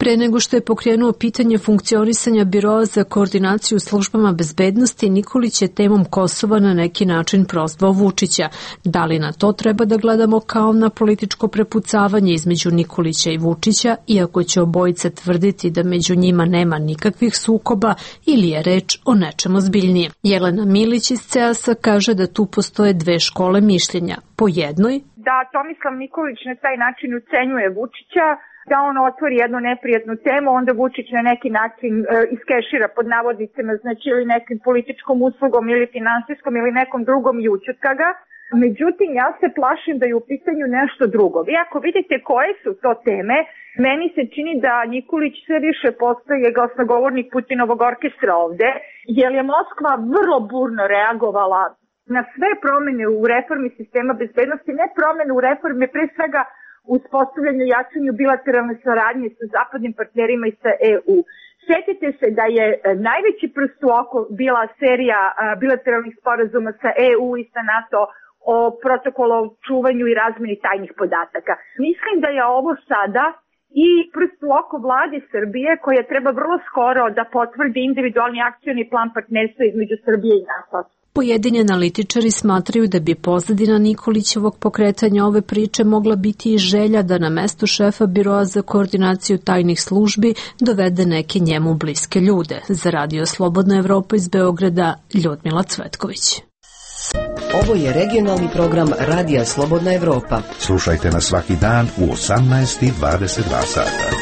Pre nego što je pokrenuo pitanje funkcionisanja Biroa za koordinaciju službama bezbednosti, Nikolić je temom Kosova na neki način prozvao Vučića. Da li na to treba da gledamo kao na političko prepucavanje između Nikolića i Vučića, iako će obojica tvrditi da među njima nema nikakvih sukoba, ili je reč o nečemu ozbiljnijem? Jelena Milić iz C E A S-a kaže da tu postoje dve škole mišljenja. Po jednoj, da Tomislav Nikolić na taj način ucenjuje Vučića, da on otvori jednu neprijatnu temu, onda Vučić na neki način e, iskešira pod navodnicima, znači ili nekim političkom uslugom ili finansijskom ili nekom drugom i ućutka ga. Međutim, ja se plašim da je u pitanju nešto drugo. Vi ako vidite koje su to teme, meni se čini da Nikolić sve više postaje glasnogovornik Putinovog orkestra ovde, jer je Moskva vrlo burno reagovala na sve promene u reformi sistema bezbednosti, ne promene u reformi, pre svega uspostavljanju i jačanju bilateralne saradnje sa zapadnim partnerima i sa E U. Sjetite se da je najveći prst u oko bila serija bilateralnih sporazuma sa E U i sa NATO o protokolu o čuvanju i razmeni tajnih podataka. Mislim da je ovo sada i prst u oko vlade Srbije, koja treba vrlo skoro da potvrdi individualni akcioni plan partnerstva između Srbije i NATO. Pojedini analitičari smatraju da bi pozadina Nikolićevog pokretanja ove priče mogla biti i želja da na mesto šefa Biroa za koordinaciju tajnih službi dovede neke njemu bliske ljude. Za Radio Slobodna Evropa iz Beograda, Ljudmila Cvetković. Ovo je regionalni program Radija Slobodna Evropa. Slušajte nas svaki dan u osamnaest i dvadeset dva sata.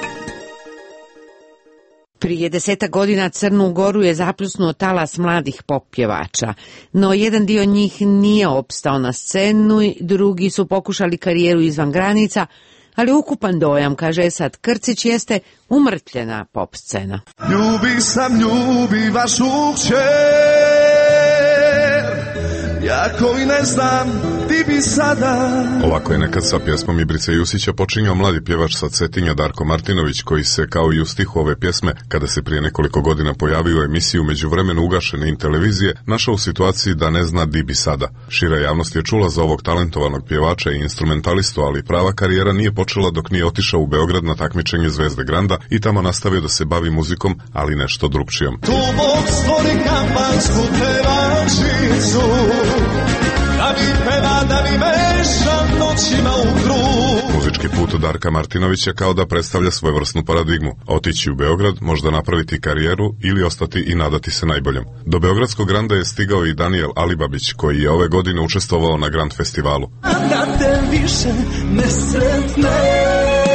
Prije deseta godina Crnu Goru je zapljusnuo talas mladih pop pjevača, no jedan dio njih nije opstao na scenu, drugi su pokušali karijeru izvan granica, ali ukupan dojam, kaže Esad Krcić, jeste umrtvljena pop scena. Ljubi sam, ljubi vašu kćer, ja koji ne znam, ti bi sada... Ovako je nekad sa pjesmom Ibrice Jusića počinjao mladi pjevač sa Cetinja Darko Martinović, koji se, kao i u stihu ove pjesme, kada se prije nekoliko godina pojavio u emisiji u međuvremenu ugašene in televizije, našao u situaciji da ne zna di bi sada. Šira javnost je čula za ovog talentovanog pjevača i instrumentalistu, ali prava karijera nije počela dok nije otišao u Beograd na takmičenje Zvezde Granda i tamo nastavio da se bavi muzikom, ali nešto drugčijom. Tu Bog stvori kampanjsku pevačicu, da mi peva, da mi meša noćima u krug. Muzički put Darka Martinovića kao da predstavlja svojevrsnu paradigmu. Otići u Beograd, možda napraviti karijeru ili ostati i nadati se najboljem. Do Beogradskog Granda je stigao i Daniel Alibabić, koji je ove godine učestvovao na Grand festivalu. Da te više ne sretne.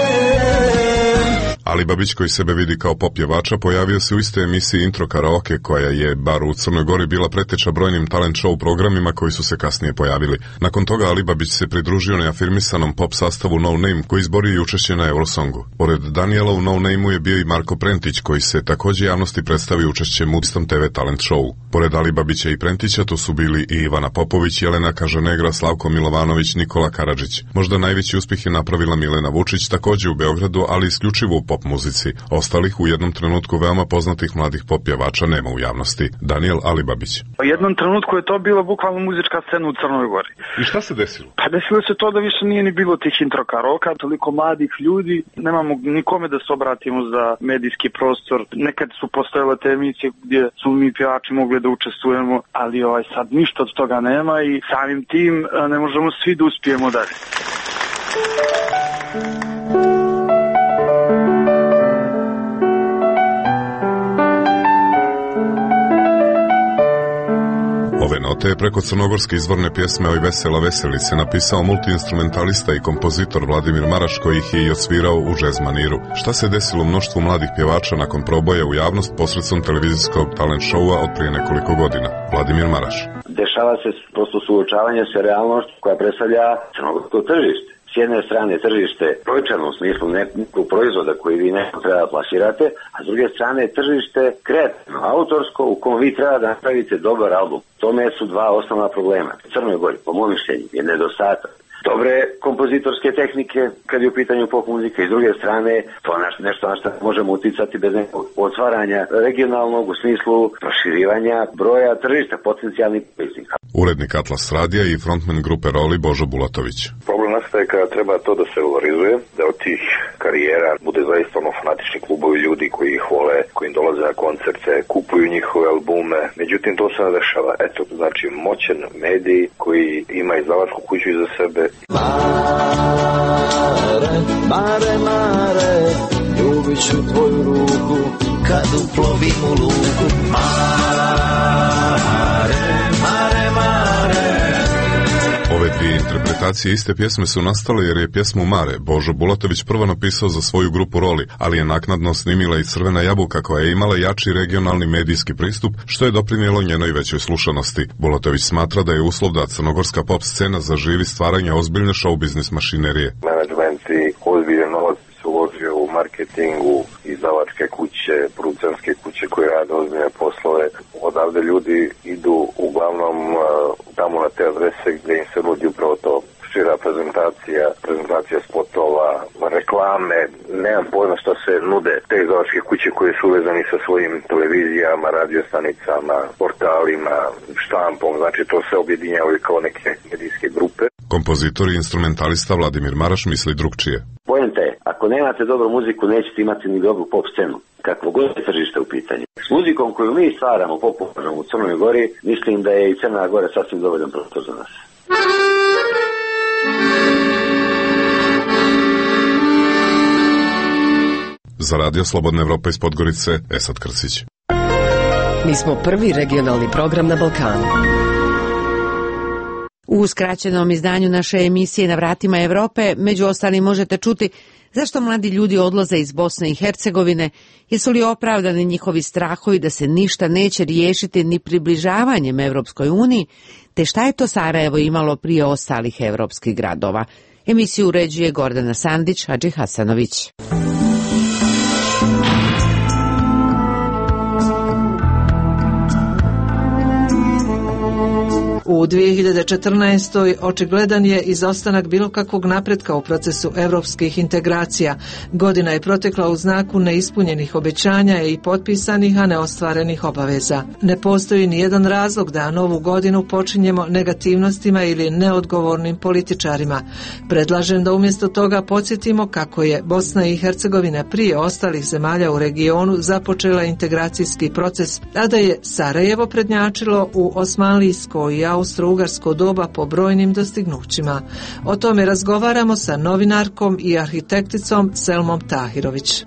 Alibabić, koji sebe vidi kao pop pjevača, pojavio se u istoj emisiji Intro Karaoke, koja je, bar u Crnoj Gori, bila preteča brojnim talent show programima koji su se kasnije pojavili. Nakon toga Alibabić se pridružio neafirmisanom pop sastavu No Name, koji izborio i učešće na Eurosongu. Pored Daniela u No Name-u je bio i Marko Prentić, koji se također javnosti predstavio učešćem u istom te ve talent show. Pored Alibabića i Prentića tu su bili i Ivana Popović, Jelena Kažanegra, Slavko Milovanović, Nikola Karadžić. Možda najveći uspjeh je napravila Milena Vučić, također u Beogradu, ali isključivo u pop muzici. Ostalih u jednom trenutku veoma poznatih mladih pop pjevača nema u javnosti. Daniel Alibabić. U jednom trenutku je to bila bukvalno muzička scena u Crnoj Gori. I šta se desilo? Pa desilo se to da više nije ni bilo tih intro karaoka, toliko mladih ljudi, nemamo nikome da se obratimo za medijski prostor. Nekad su postojale te emisije gdje su mi pjevači mogli da učestvujemo, ali ovaj sad ništa od toga nema i samim tim ne možemo svi da uspijemo dalje. Ove note je preko crnogorske izvorne pjesme Oj vesela veselice napisao multiinstrumentalista i kompozitor Vladimir Maraš, koji ih je i odsvirao u jazz maniru. Šta se desilo mnoštvu mladih pjevača nakon proboja u javnost posredstvom televizijskog talent showa od prije nekoliko godina? Vladimir Maraš. Dešava se prosto suočavanje sa realnošću koja predstavlja crnogorsko tržište. S jedne strane tržište brojčano u smislu nekog proizvoda koji vi nekako treba da plasirate, a s druge strane tržište kreativno, autorsko, u kom vi treba da napravite dobar album. Tome su dva osnovna problema. U Crnoj Gori, po mojom mišljenju, je nedostatak dobre kompozitorske tehnike kad je u pitanju pop muzika i s druge strane to je nešto na što možemo uticati bez nekog otvaranja regionalnog u smislu proširivanja broja tržišta potencijalnih korisnika. Urednik Atlas radija i frontman grupe Roli Božo Bulatović. Problem nastaje kada treba to da se valorizuje, da od tih karijera bude zaista ono fanatični klubovi ljudi koji ih vole, koji im dolaze na koncerte, kupuju njihove albume. Međutim, to se ne dešava. Eto, znači moćan medij koji ima izdavačku kuću iza sebe. Mare, mare, mare, ljubit ću tvoju ruku kad uplovim u luku. Mare, mare, mare. Ove dvije interpretacije iste pjesme su nastale jer je pjesmu Mare Božo Bulatović prvo napisao za svoju grupu Roli, ali je naknadno snimila i Crvena jabuka koja je imala jači regionalni medijski pristup, što je doprinijelo njenoj većoj slušanosti. Bulatović smatra da je uslov da crnogorska pop scena zaživi stvaranje ozbiljne show biznis mašinerije. Management i ozbiljan novac se uložio u marketingu, izdavačke kuće, producentske kuće koje rade ozbiljne poslove. Odavde ljudi idu uglavnom uh, tamo na te adrese gdje im se nudi upravo to. Šira prezentacija, prezentacija spotova, reklame, nemam pojma što se nude te izdavačke kuće koje su uvezani sa svojim televizijama, radiostanicama, portalima, štampom, znači to se objedinjavaju kao neke medijske grupe. Kompozitor i instrumentalista Vladimir Maraš misli drugčije. Poenta je, ako nemate dobru muziku, nećete imati ni dobru pop scenu, kakvo god je tržište u pitanju. S muzikom koju mi stvaramo popularno u Crnoj Gori, mislim da je i Crna Gora sasvim dovoljan prostor za nas. Za radio Slobodna Evropa iz Podgorice, Esad Krsić. Mi smo prvi regionalni program na Balkanu. U skraćenom izdanju naše emisije Na vratima Evrope, među ostalim možete čuti zašto mladi ljudi odlaze iz Bosne i Hercegovine, jesu li opravdani njihovi strahovi da se ništa neće riješiti ni približavanjem Evropskoj uniji, te šta je to Sarajevo imalo prije ostalih evropskih gradova. Emisiju uređuje Gordana Sandić, Hadži Hasanović. U dvije hiljade četrnaestoj. očigledan je izostanak bilo kakvog napretka u procesu evropskih integracija. Godina je protekla u znaku neispunjenih obećanja i potpisanih, a neostvarenih obaveza. Ne postoji ni jedan razlog da novu godinu počinjemo negativnostima ili neodgovornim političarima. Predlažem da umjesto toga podsjetimo kako je Bosna i Hercegovina prije ostalih zemalja u regionu započela integracijski proces, a da je Sarajevo prednjačilo u osmanlijsko i austro-ugarsko doba po brojnim dostignućima. O tome razgovaramo sa novinarkom i arhitekticom Selmom Tahirović.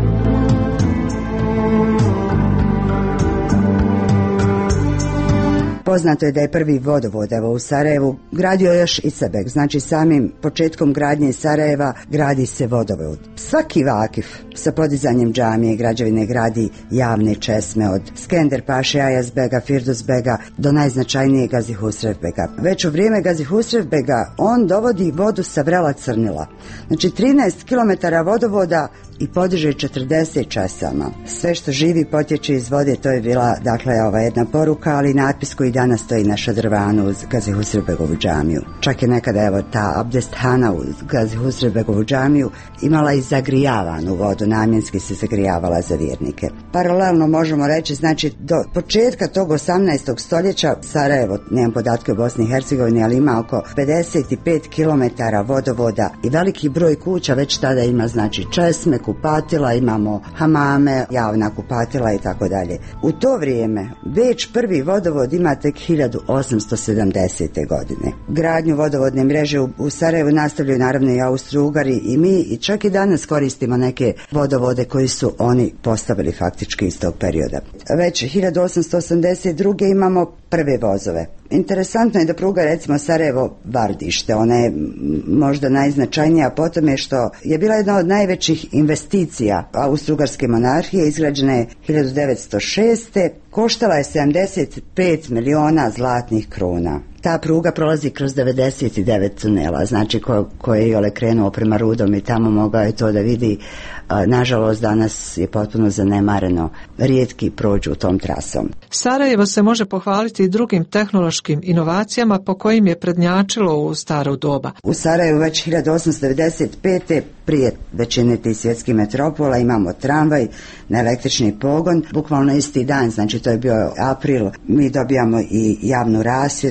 Poznato je da je prvi vodovod evo u Sarajevu gradio još Isabek, znači samim početkom gradnje Sarajeva gradi se vodovod. Svaki vakif sa podizanjem džamije i građevine gradi javne česme od Skender Paše Ajazbega, Firdusbega do najznačajnijeg Gazi Husrevbega. Već u vrijeme Gazi Husrevbega on dovodi vodu sa vrela Crnila. Znači trinaest kilometara vodovoda i podiže četrdeset česama. Sve što živi potječe iz vode, to je bila dakle ova jedna poruka, ali natpis koji danas stoji na šadrvanu uz Gazi Husrevbegovu džamiju. Čak je nekada evo ta abdesthana uz Gazi Husrevbegovu džamiju imala i zagrijavanu vodu, namjenski se zagrijavala za vjernike. Paralelno možemo reći, znači do početka tog osamnaestog stoljeća Sarajevo, nemam podatke o Bosni i Hercegovini, ali ima oko pedeset pet kilometara vodovoda i veliki broj kuća već tada ima znači česme, kupatila, imamo hamame, javna kupatila i tako dalje. U to vrijeme već prvi vodovod ima tek hiljadu osamsto sedamdesete. godine. Gradnju vodovodne mreže u, u Sarajevu nastavljaju naravno i Austro-Ugari i mi i čak i danas koristimo neke vodovode koji su oni postavili faktički iz tog perioda. Već hiljadu osamsto osamdeset druge. imamo prve vozove. Interesantno je da pruga recimo Sarajevo-Vardište, ona je možda najznačajnija po tome što je bila jedna od najvećih investicija Austro-Ugarske monarhije, izgrađena je hiljadu devetsto šeste. Koštala je sedamdeset pet miliona zlatnih kruna. Ta pruga prolazi kroz devedeset devet tunela, znači ko, ko je jole krenuo prema Rudom i tamo mogao je to da vidi. Nažalost, danas je potpuno zanemareno. Rijetki prođu tom trasom. Sarajevo se može pohvaliti i drugim tehnološkim inovacijama po kojim je prednjačilo u staro doba. U Sarajevu već hiljadu osamsto devedeset pete. prije većine tih svjetskih metropola imamo tramvaj na električni pogon. Bukvalno isti dan, znači to je bio april, mi dobijamo i javnu rasvjetu.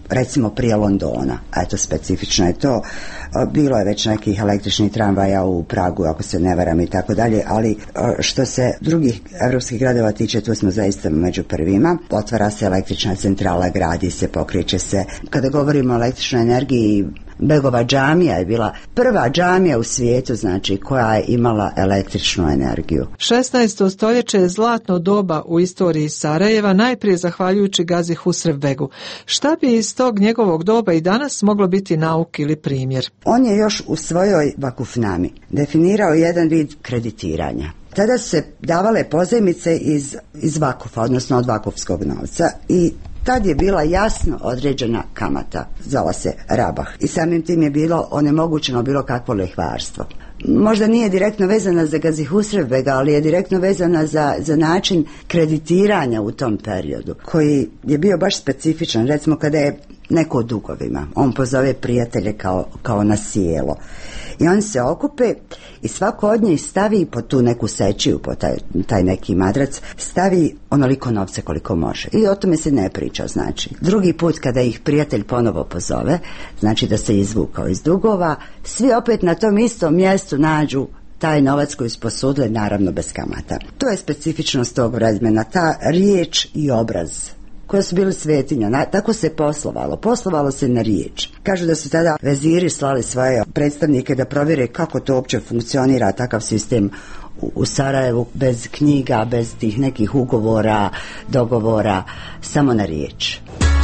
recimo prije Londona. Eto, specifično je to. Bilo je već nekih električnih tramvaja u Pragu, ako se ne varam i tako dalje, ali što se drugih evropskih gradova tiče, tu smo zaista među prvima. Otvara se električna centrala, gradi se, pokreće se. Kada govorimo o električnoj energiji, Begova džamija je bila prva džamija u svijetu, znači, koja je imala električnu energiju. šesnaesto stoljeće je zlatno doba u istoriji Sarajeva, najprije zahvaljujući Gazi Husrevbegu. Šta bi iz tog njegovog doba i danas moglo biti nauk ili primjer? On je još u svojoj vakufnami definirao jedan vid kreditiranja. Tada su se davale pozajmice iz, iz vakufa, odnosno od vakufskog novca, i tad je bila jasno određena kamata, zvala se rabah, i samim tim je bilo onemogućeno bilo kakvo lihvarstvo. Možda nije direktno vezana za Gazi Husrevbega, ali je direktno vezana za, za način kreditiranja u tom periodu, koji je bio baš specifičan. Recimo, kada je neko o dugovima, on pozove prijatelje kao, kao na sjelo. I oni se okupe i svako od njih stavi po tu neku sečiju, po taj, taj neki madrac, stavi onoliko novca koliko može. I o tome se ne priča, znači. Drugi put kada ih prijatelj ponovo pozove, znači da se izvukao iz dugova, svi opet na tom istom mjestu nađu taj novac koji su posudili, naravno bez kamata. To je specifičnost tog vremena, ta riječ i obraz koje su bili svetinja. Na, tako se poslovalo. Poslovalo se na riječ. Kažu da su tada veziri slali svoje predstavnike da provjere kako to uopće funkcionira takav sistem u, u Sarajevu, bez knjiga, bez tih nekih ugovora, dogovora, samo na riječ.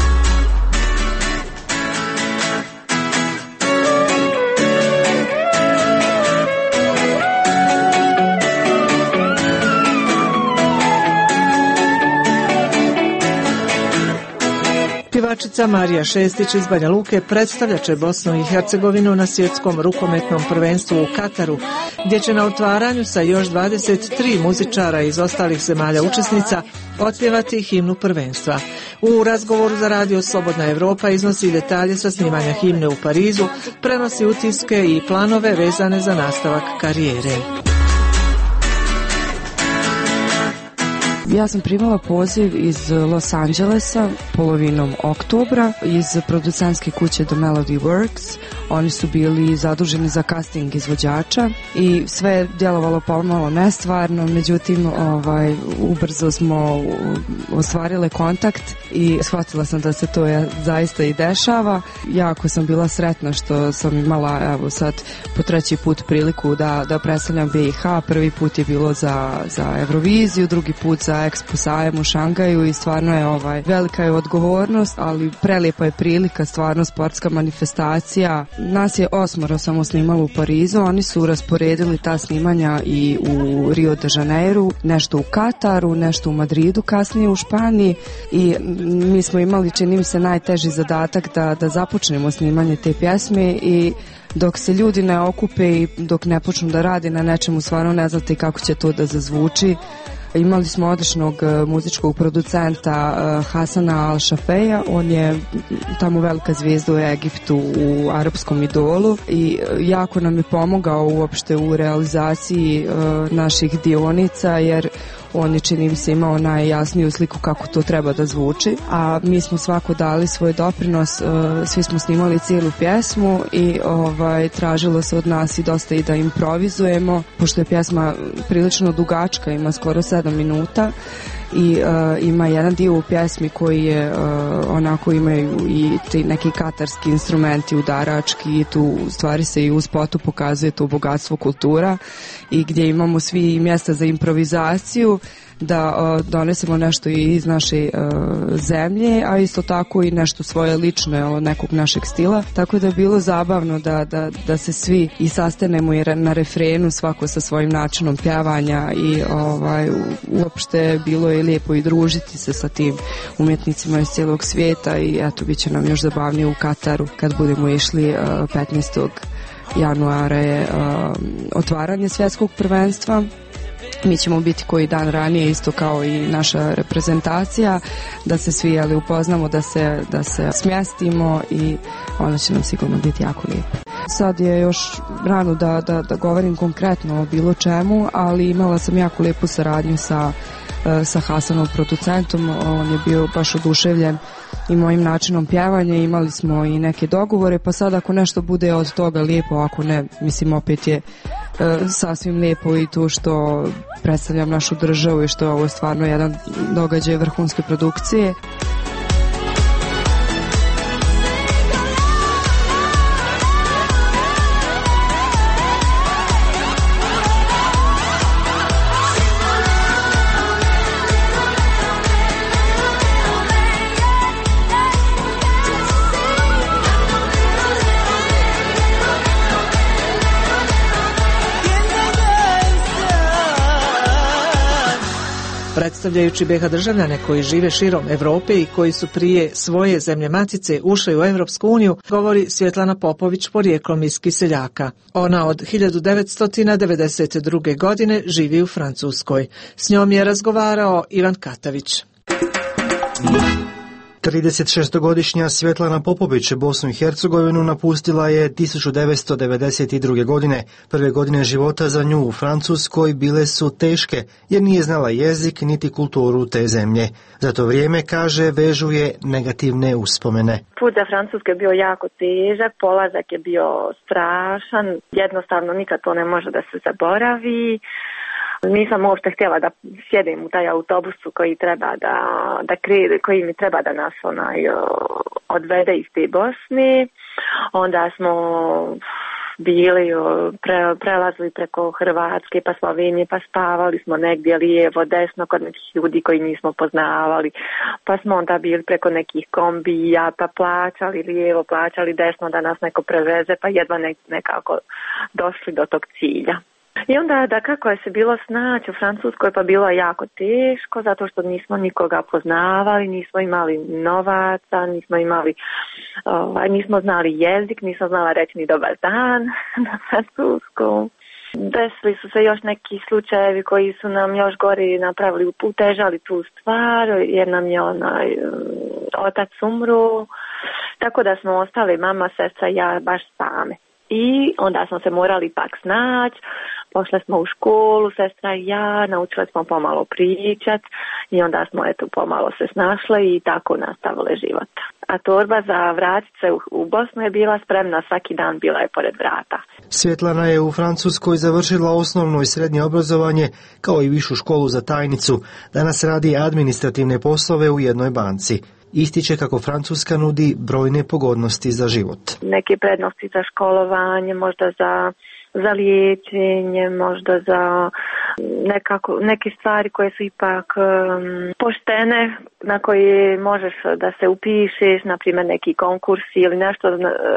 Pjevačica Marija Šestić iz Banja Luke predstavljat će Bosnu i Hercegovinu na svjetskom rukometnom prvenstvu u Kataru, gdje će na otvaranju sa još dvadeset tri muzičara iz ostalih zemalja učesnica otpjevati himnu prvenstva. U razgovoru za radio Slobodna Evropa iznosi detalje sa snimanja himne u Parizu, prenosi utiske i planove vezane za nastavak karijere. Ja sam primala poziv iz Los Angelesa polovinom oktobra iz producentske kuće The Melody Works. Oni su bili zaduženi za casting izvođača i sve je djelovalo pomalo nestvarno, međutim ovaj, ubrzo smo ostvarile kontakt i shvatila sam da se to je, zaista i dešava. Jako sam bila sretna što sam imala, evo sad po treći put priliku da, da predstavljam B i H. Prvi put je bilo za, za Euroviziju, drugi put za Expo Sajem u Šangaju i stvarno je ovaj, velika je odgovornost, ali prelijepa je prilika, stvarno sportska manifestacija. Nas je osmoro samo snimalo u Parizu, oni su rasporedili ta snimanja i u Rio de Janeiru, nešto u Kataru, nešto u Madridu, kasnije u Španiji, i mi smo imali, čini mi se, najteži zadatak da, da započnemo snimanje te pjesme, i dok se ljudi ne okupe i dok ne počnu da rade na nečemu, stvarno ne znate kako će to da zazvuči. Imali smo odličnog muzičkog producenta Hasana Al-Shafeja, on je tamo velika zvijezda u Egiptu u Arapskom idolu i jako nam je pomogao uopšte u realizaciji naših dionica, jer on je, čini mi se, imao najjasniju sliku kako to treba da zvuči, a mi smo svako dali svoj doprinos, svi smo snimali cijelu pjesmu i ovaj, tražilo se od nas i dosta i da improvizujemo, pošto je pjesma prilično dugačka, ima skoro sedam minuta i uh, ima jedan dio u pjesmi koji je uh, onako, imaju i ti neki katarski instrumenti udarački, i tu u stvari se i u spotu pokazuje to bogatstvo kultura i gdje imamo svi mjesta za improvizaciju da uh, donesemo nešto iz naše uh, zemlje, a isto tako i nešto svoje lično, nekog našeg stila, tako da je bilo zabavno da, da, da se svi i sastanemo i na refrenu, svako sa svojim načinom pjevanja, i ovaj, uopšte bilo je lijepo i družiti se sa tim umjetnicima iz cijelog svijeta, i eto, bit će nam još zabavnije u Kataru kad budemo išli uh, petnaestog januara je uh, otvaranje svjetskog prvenstva. Mi ćemo biti koji dan ranije, isto kao i naša reprezentacija, da se svi jeli, upoznamo, da se, da se smjestimo, i onda će nam sigurno biti jako lijepo. Sad je još rano da, da, da govorim konkretno o bilo čemu, ali imala sam jako lijepu saradnju sa sa Hasanom producentom. On je bio baš oduševljen i mojim načinom pjevanja, imali smo i neke dogovore, pa sad ako nešto bude od toga lijepo, ako ne, mislim opet je e, sasvim lijepo i to što predstavljam našu državu i što je ovo stvarno jedan događaj vrhunske produkcije. Predstavljajući B iH državljane koji žive širom Europe i koji su prije svoje zemlje matice ušli u Europsku uniju, govori Svjetlana Popović, porijeklom iz Kiseljaka. Ona od hiljadu devetsto devedeset druge. godine živi u Francuskoj. S njom je razgovarao Ivan Katavić. tridesetšestogodišnja Svjetlana Popović Bosnu i Hercegovinu napustila je tisuću devetsto devedeset druge. godine. Prve godine života za nju u Francuskoj bile su teške jer nije znala jezik niti kulturu te zemlje. Za to vrijeme, kaže, vežuje negativne uspomene. Put za Francusku je bio jako težak, polazak je bio strašan, jednostavno nikad to ne može da se zaboravi. Nisam uopšte htjela da sjedim u taj autobusu koji treba da, da kre, koji mi treba da nas onaj odvede iz te Bosne. Onda smo bili, pre, prelazili preko Hrvatske pa Slovenije, pa spavali smo negdje lijevo, desno kod nekih ljudi koji nismo poznavali, pa smo onda bili preko nekih kombija, pa plaćali lijevo, plaćali desno da nas neko preveze, pa jedva ne, nekako došli do tog cilja. I onda da kako je se bilo snaći u Francuskoj, pa bilo je jako teško zato što nismo nikoga poznavali, nismo imali novaca, nismo imali, ovaj, nismo znali jezik, nismo znala reći ni dobar dan na francuskom. Desili su se još neki slučajevi koji su nam još gori napravili, utežali tu stvar jer nam je onaj otac umro, tako da smo ostali mama, sestra i ja baš same. I onda smo se morali ipak snaći, pošle smo u školu, sestra i ja, naučili smo pomalo pričat i onda smo eto pomalo se snašle i tako nastavile život. A torba za vratit se u, u Bosnu je bila spremna, svaki dan bila je pored vrata. Svjetlana je u Francuskoj završila osnovno i srednje obrazovanje kao i višu školu za tajnicu. Danas radi administrativne poslove u jednoj banci. Ističe kako Francuska nudi brojne pogodnosti za život. Neke prednosti za školovanje, možda za, za liječenje, možda za nekako, neke stvari koje su ipak um, poštene, na koje možeš da se upišeš, na primjer neki konkurs ili nešto,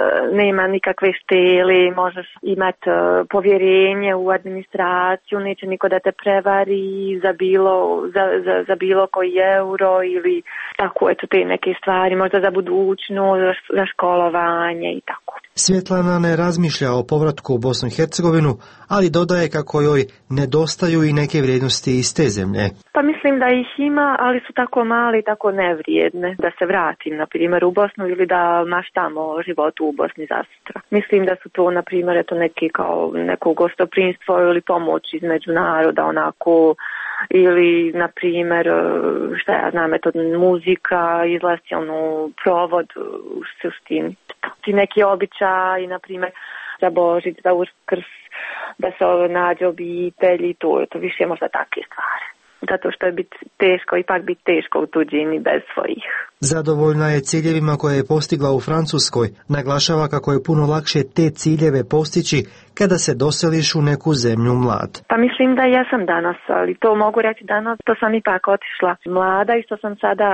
nema nikakve šteli, možeš imati uh, povjerenje u administraciju, neće niko da te prevari za bilo, za, za, za bilo koji euro ili tako, eto te neke stvari, možda za budućnost, za školovanje i tako. Svjetlana ne razmišlja o povratku u Bosnu i Hercegovinu, ali dodaje kako joj nedostaju i neke vrijednosti iz te zemlje. Pa mislim da ih ima, ali su tako male i tako nevrijedne da se vratim, na primjer, u Bosnu ili da maštamo o životu u Bosni zasutra. Mislim da su to, na primjer, eto neki kao neko gostoprinstvo ili pomoć između naroda, onako, ili, na primjer, šta ja znam, eto, muzika, izlasti ono, provod u suštini. Ti neki običaji, na primjer, za Božić, za Uskrs, da se nađe obitelji, to, to više možda takve stvari. Zato što je biti teško, ipak biti teško u tuđini bez svojih. Zadovoljna je ciljevima koje je postigla u Francuskoj. Naglašava kako je puno lakše te ciljeve postići kada se doseliš u neku zemlju mlad. Pa mislim da ja sam danas, ali to mogu reći danas, to sam ipak otišla mlada i što sam sada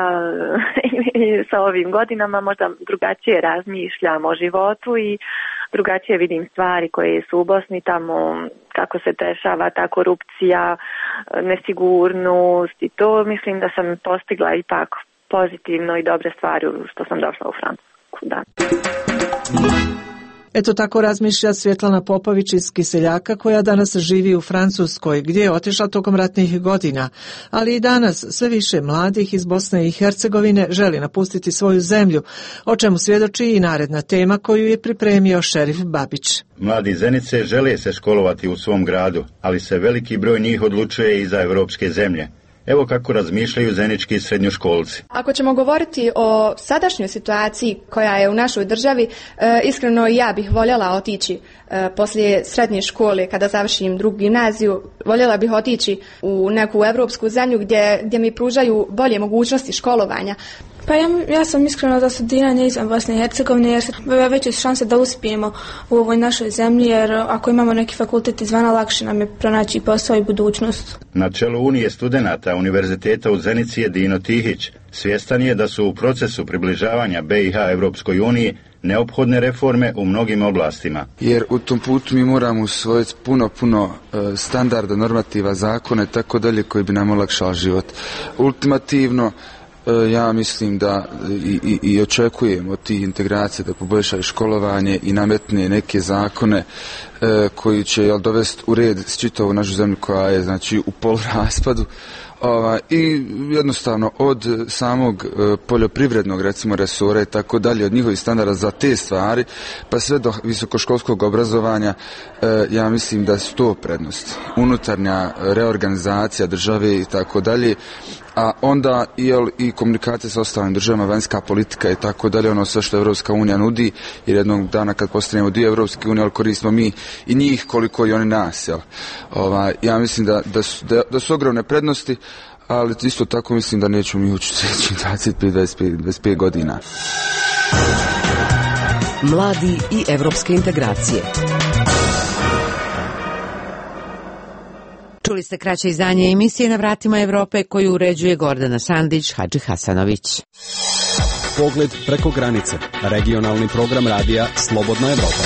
sa ovim godinama možda drugačije razmišljam o životu i drugačije vidim stvari koje su u Bosni tamo, kako se dešava ta korupcija, nesigurnost i to mislim da sam postigla ipak pozitivno i dobre stvari što sam došla u Francusku. Da. Eto tako razmišlja Svjetlana Popović iz Kiseljaka koja danas živi u Francuskoj gdje je otišla tokom ratnih godina, ali i danas sve više mladih iz Bosne i Hercegovine želi napustiti svoju zemlju, o čemu svjedoči i naredna tema koju je pripremio šerif Babić. Mladi iz Zenice žele se školovati u svom gradu, ali se veliki broj njih odlučuje i za evropske zemlje. Evo kako razmišljaju zenički srednjoškolci. Ako ćemo govoriti o sadašnjoj situaciji koja je u našoj državi, e, iskreno ja bih voljela otići e, poslije srednje škole, kada završim drugu gimnaziju, voljela bih otići u neku evropsku zemlju gdje, gdje mi pružaju bolje mogućnosti školovanja. Pa ja, ja sam iskreno za studiranje izvan Bosne i Hercegovine, jer se veće šanse da uspijemo u ovoj našoj zemlji, jer ako imamo neki fakultet izvana, lakše nam je pronaći posao i budućnost. Na čelu Unije studenata Univerziteta u Zenici je Dino Tihić. Svjestan je da su u procesu približavanja be i ha Evropskoj uniji neophodne reforme u mnogim oblastima. Jer u tom putu mi moramo usvojiti puno, puno standarda, normativa, zakone, tako dalje, koji bi nam olakšali život. Ultimativno, ja mislim da i, i, i očekujem od tih integracija da poboljšaju školovanje i nametne neke zakone e, koji će jel, dovesti u red čitavu našu zemlju koja je znači u poluraspadu. Ova, i jednostavno od samog e, poljoprivrednog recimo resora i tako dalje, od njihovih standarda za te stvari pa sve do visokoškolskog obrazovanja, e, ja mislim da su to prednosti. Unutarnja reorganizacija države i tako dalje, a onda jel, i komunikacija sa ostalim državama, vanjska politika i tako dalje, ono sve što Evropska unija nudi, jer jednog dana kad postanemo dio Evropske unije, ali koristimo mi i njih koliko i oni nas. Jel. Ova, ja mislim da, da, su, da, da su ogromne prednosti, ali isto tako mislim da nećemo mi učiti sljedećih dvadeset pet do dvadeset pet godina. Mladi i evropske integracije. Čuli ste kraće izdanje emisije Na vratima Evrope koju uređuje Gordana Sandić, Hadži Hasanović. Pogled preko granice. Regionalni program radija Slobodna Evropa.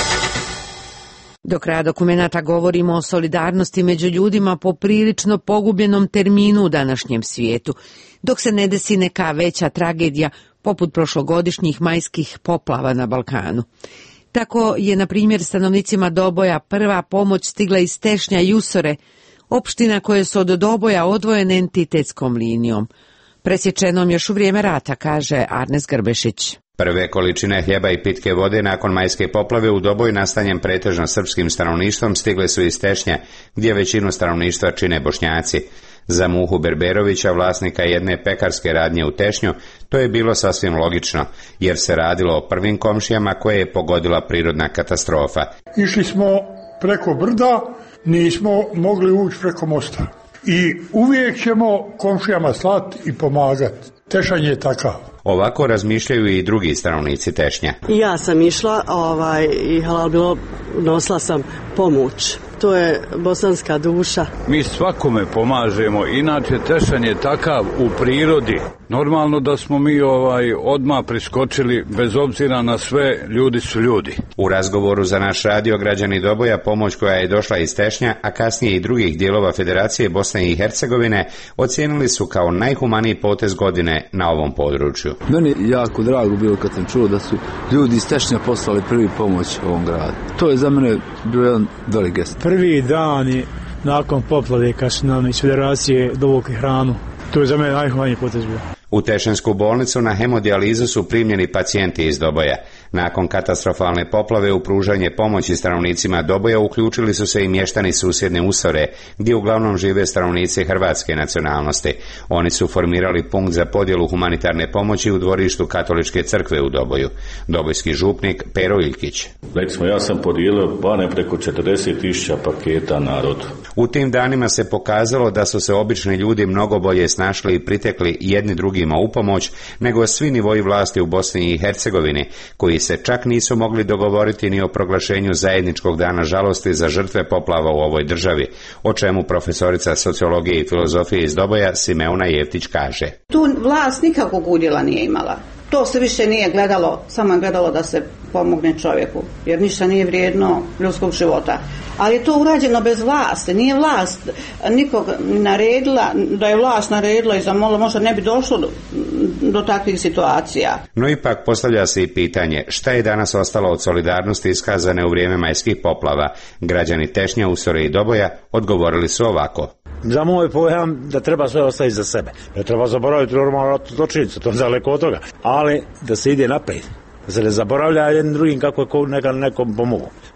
Do kraja dokumenata govorimo o solidarnosti među ljudima po prilično pogubljenom terminu u današnjem svijetu, dok se ne desi neka veća tragedija poput prošlogodišnjih majskih poplava na Balkanu. Tako je, na primjer, stanovnicima Doboja prva pomoć stigla iz Tešnja i Usore, opština koje su od Doboja odvojene entitetskom linijom, presječenom još u vrijeme rata, kaže Arnes Grbešić. Prve količine hljeba i pitke vode nakon majske poplave u Doboju nastanjen pretežno srpskim stanovništvom stigle su iz Tešnja, gdje većinu stanovništva čine Bošnjaci. Za Muhu Berberovića, vlasnika jedne pekarske radnje u Tešnju, to je bilo sasvim logično, jer se radilo o prvim komšijama koje je pogodila prirodna katastrofa. Išli smo preko brda, nismo mogli ući preko mosta. I uvijek ćemo komšijama slati i pomagati. Tešanj je takav. Ovako razmišljaju i drugi stanovnici Tešnja. I ja sam išla ovaj, i halal bilo, nosila sam pomoć. To je bosanska duša. Mi svakome pomažemo, inače Tešanj je takav u prirodi. Normalno da smo mi ovaj odmah priskočili, bez obzira na sve, ljudi su ljudi. U razgovoru za naš radio građani Doboja pomoć koja je došla iz Tešnja, a kasnije i drugih dijelova Federacije Bosne i Hercegovine, ocijenili su kao najhumaniji potez godine na ovom području. Meni je jako drago bilo kad sam čuo da su ljudi iz Tešnja poslali prvi pomoć ovom gradu. To je za mene bio jedan velik gest. Prvi dani nakon poplave kad su nam iz Federacije dovukli hranu, to je za mene najhumaniji potez bio. U Tešansku bolnicu na hemodijalizu su primljeni pacijenti iz Doboja. Nakon katastrofalne poplave u pružanje pomoći stanovnicima Doboja uključili su se i mještani susjedne Usore, gdje uglavnom žive stanovnici hrvatske nacionalnosti. Oni su formirali punkt za podjelu humanitarne pomoći u dvorištu Katoličke crkve u Doboju. Dobojski župnik Pero Iljkić. Recimo, ja sam podijelio bane preko četrdeset tisuća paketa narodu. U tim danima se pokazalo da su se obični ljudi mnogo bolje snašli i pritekli jedni drugima u pomoć nego svi nivoji vlasti u Bosni i Hercegovini, koji se čak nisu mogli dogovoriti ni o proglašenju zajedničkog dana žalosti za žrtve poplava u ovoj državi, o čemu profesorica sociologije i filozofije iz Doboja Simeona Jeftić kaže. Tu vlast nikakvog udjela nije imala. To se više nije gledalo, samo je gledalo da se pomogne čovjeku, jer ništa nije vrijedno ljudskog života. Ali je to urađeno bez vlasti, nije vlast nikog naredila, da je vlast naredila i zamolila, možda ne bi došlo do, do takvih situacija. No ipak postavlja se i pitanje šta je danas ostalo od solidarnosti iskazane u vrijeme majskih poplava. Građani Tešnja, Usore i Doboja odgovorili su ovako. Za moj pojam da treba sve ostaviti za sebe. Ne treba zaboraviti normalno zločince, to je daleko od toga. Ali da se ide naprijed. Da se ne zaboravlja jednim drugim kako je neka nekom pomogu.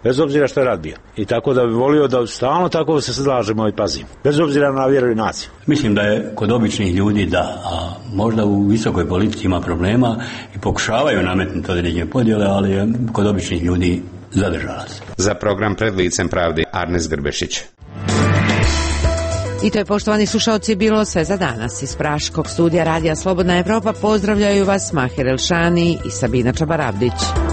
bez obzira što je rat bio. I tako da bi volio da stalno tako se slažemo i pazimo, bez obzira na vjeru i naciju. Mislim da je kod običnih ljudi da, a možda u visokoj politici ima problema i pokušavaju nametnuti određene podjele, ali je kod običnih ljudi zadržala se. Za program Pred licem pravde Arnes Grbešić. I to je, poštovani slušalci, bilo sve za danas. Iz Praškog studija Radija Slobodna Evropa pozdravljaju vas Mahir Elšani i Sabina Čabarabdić.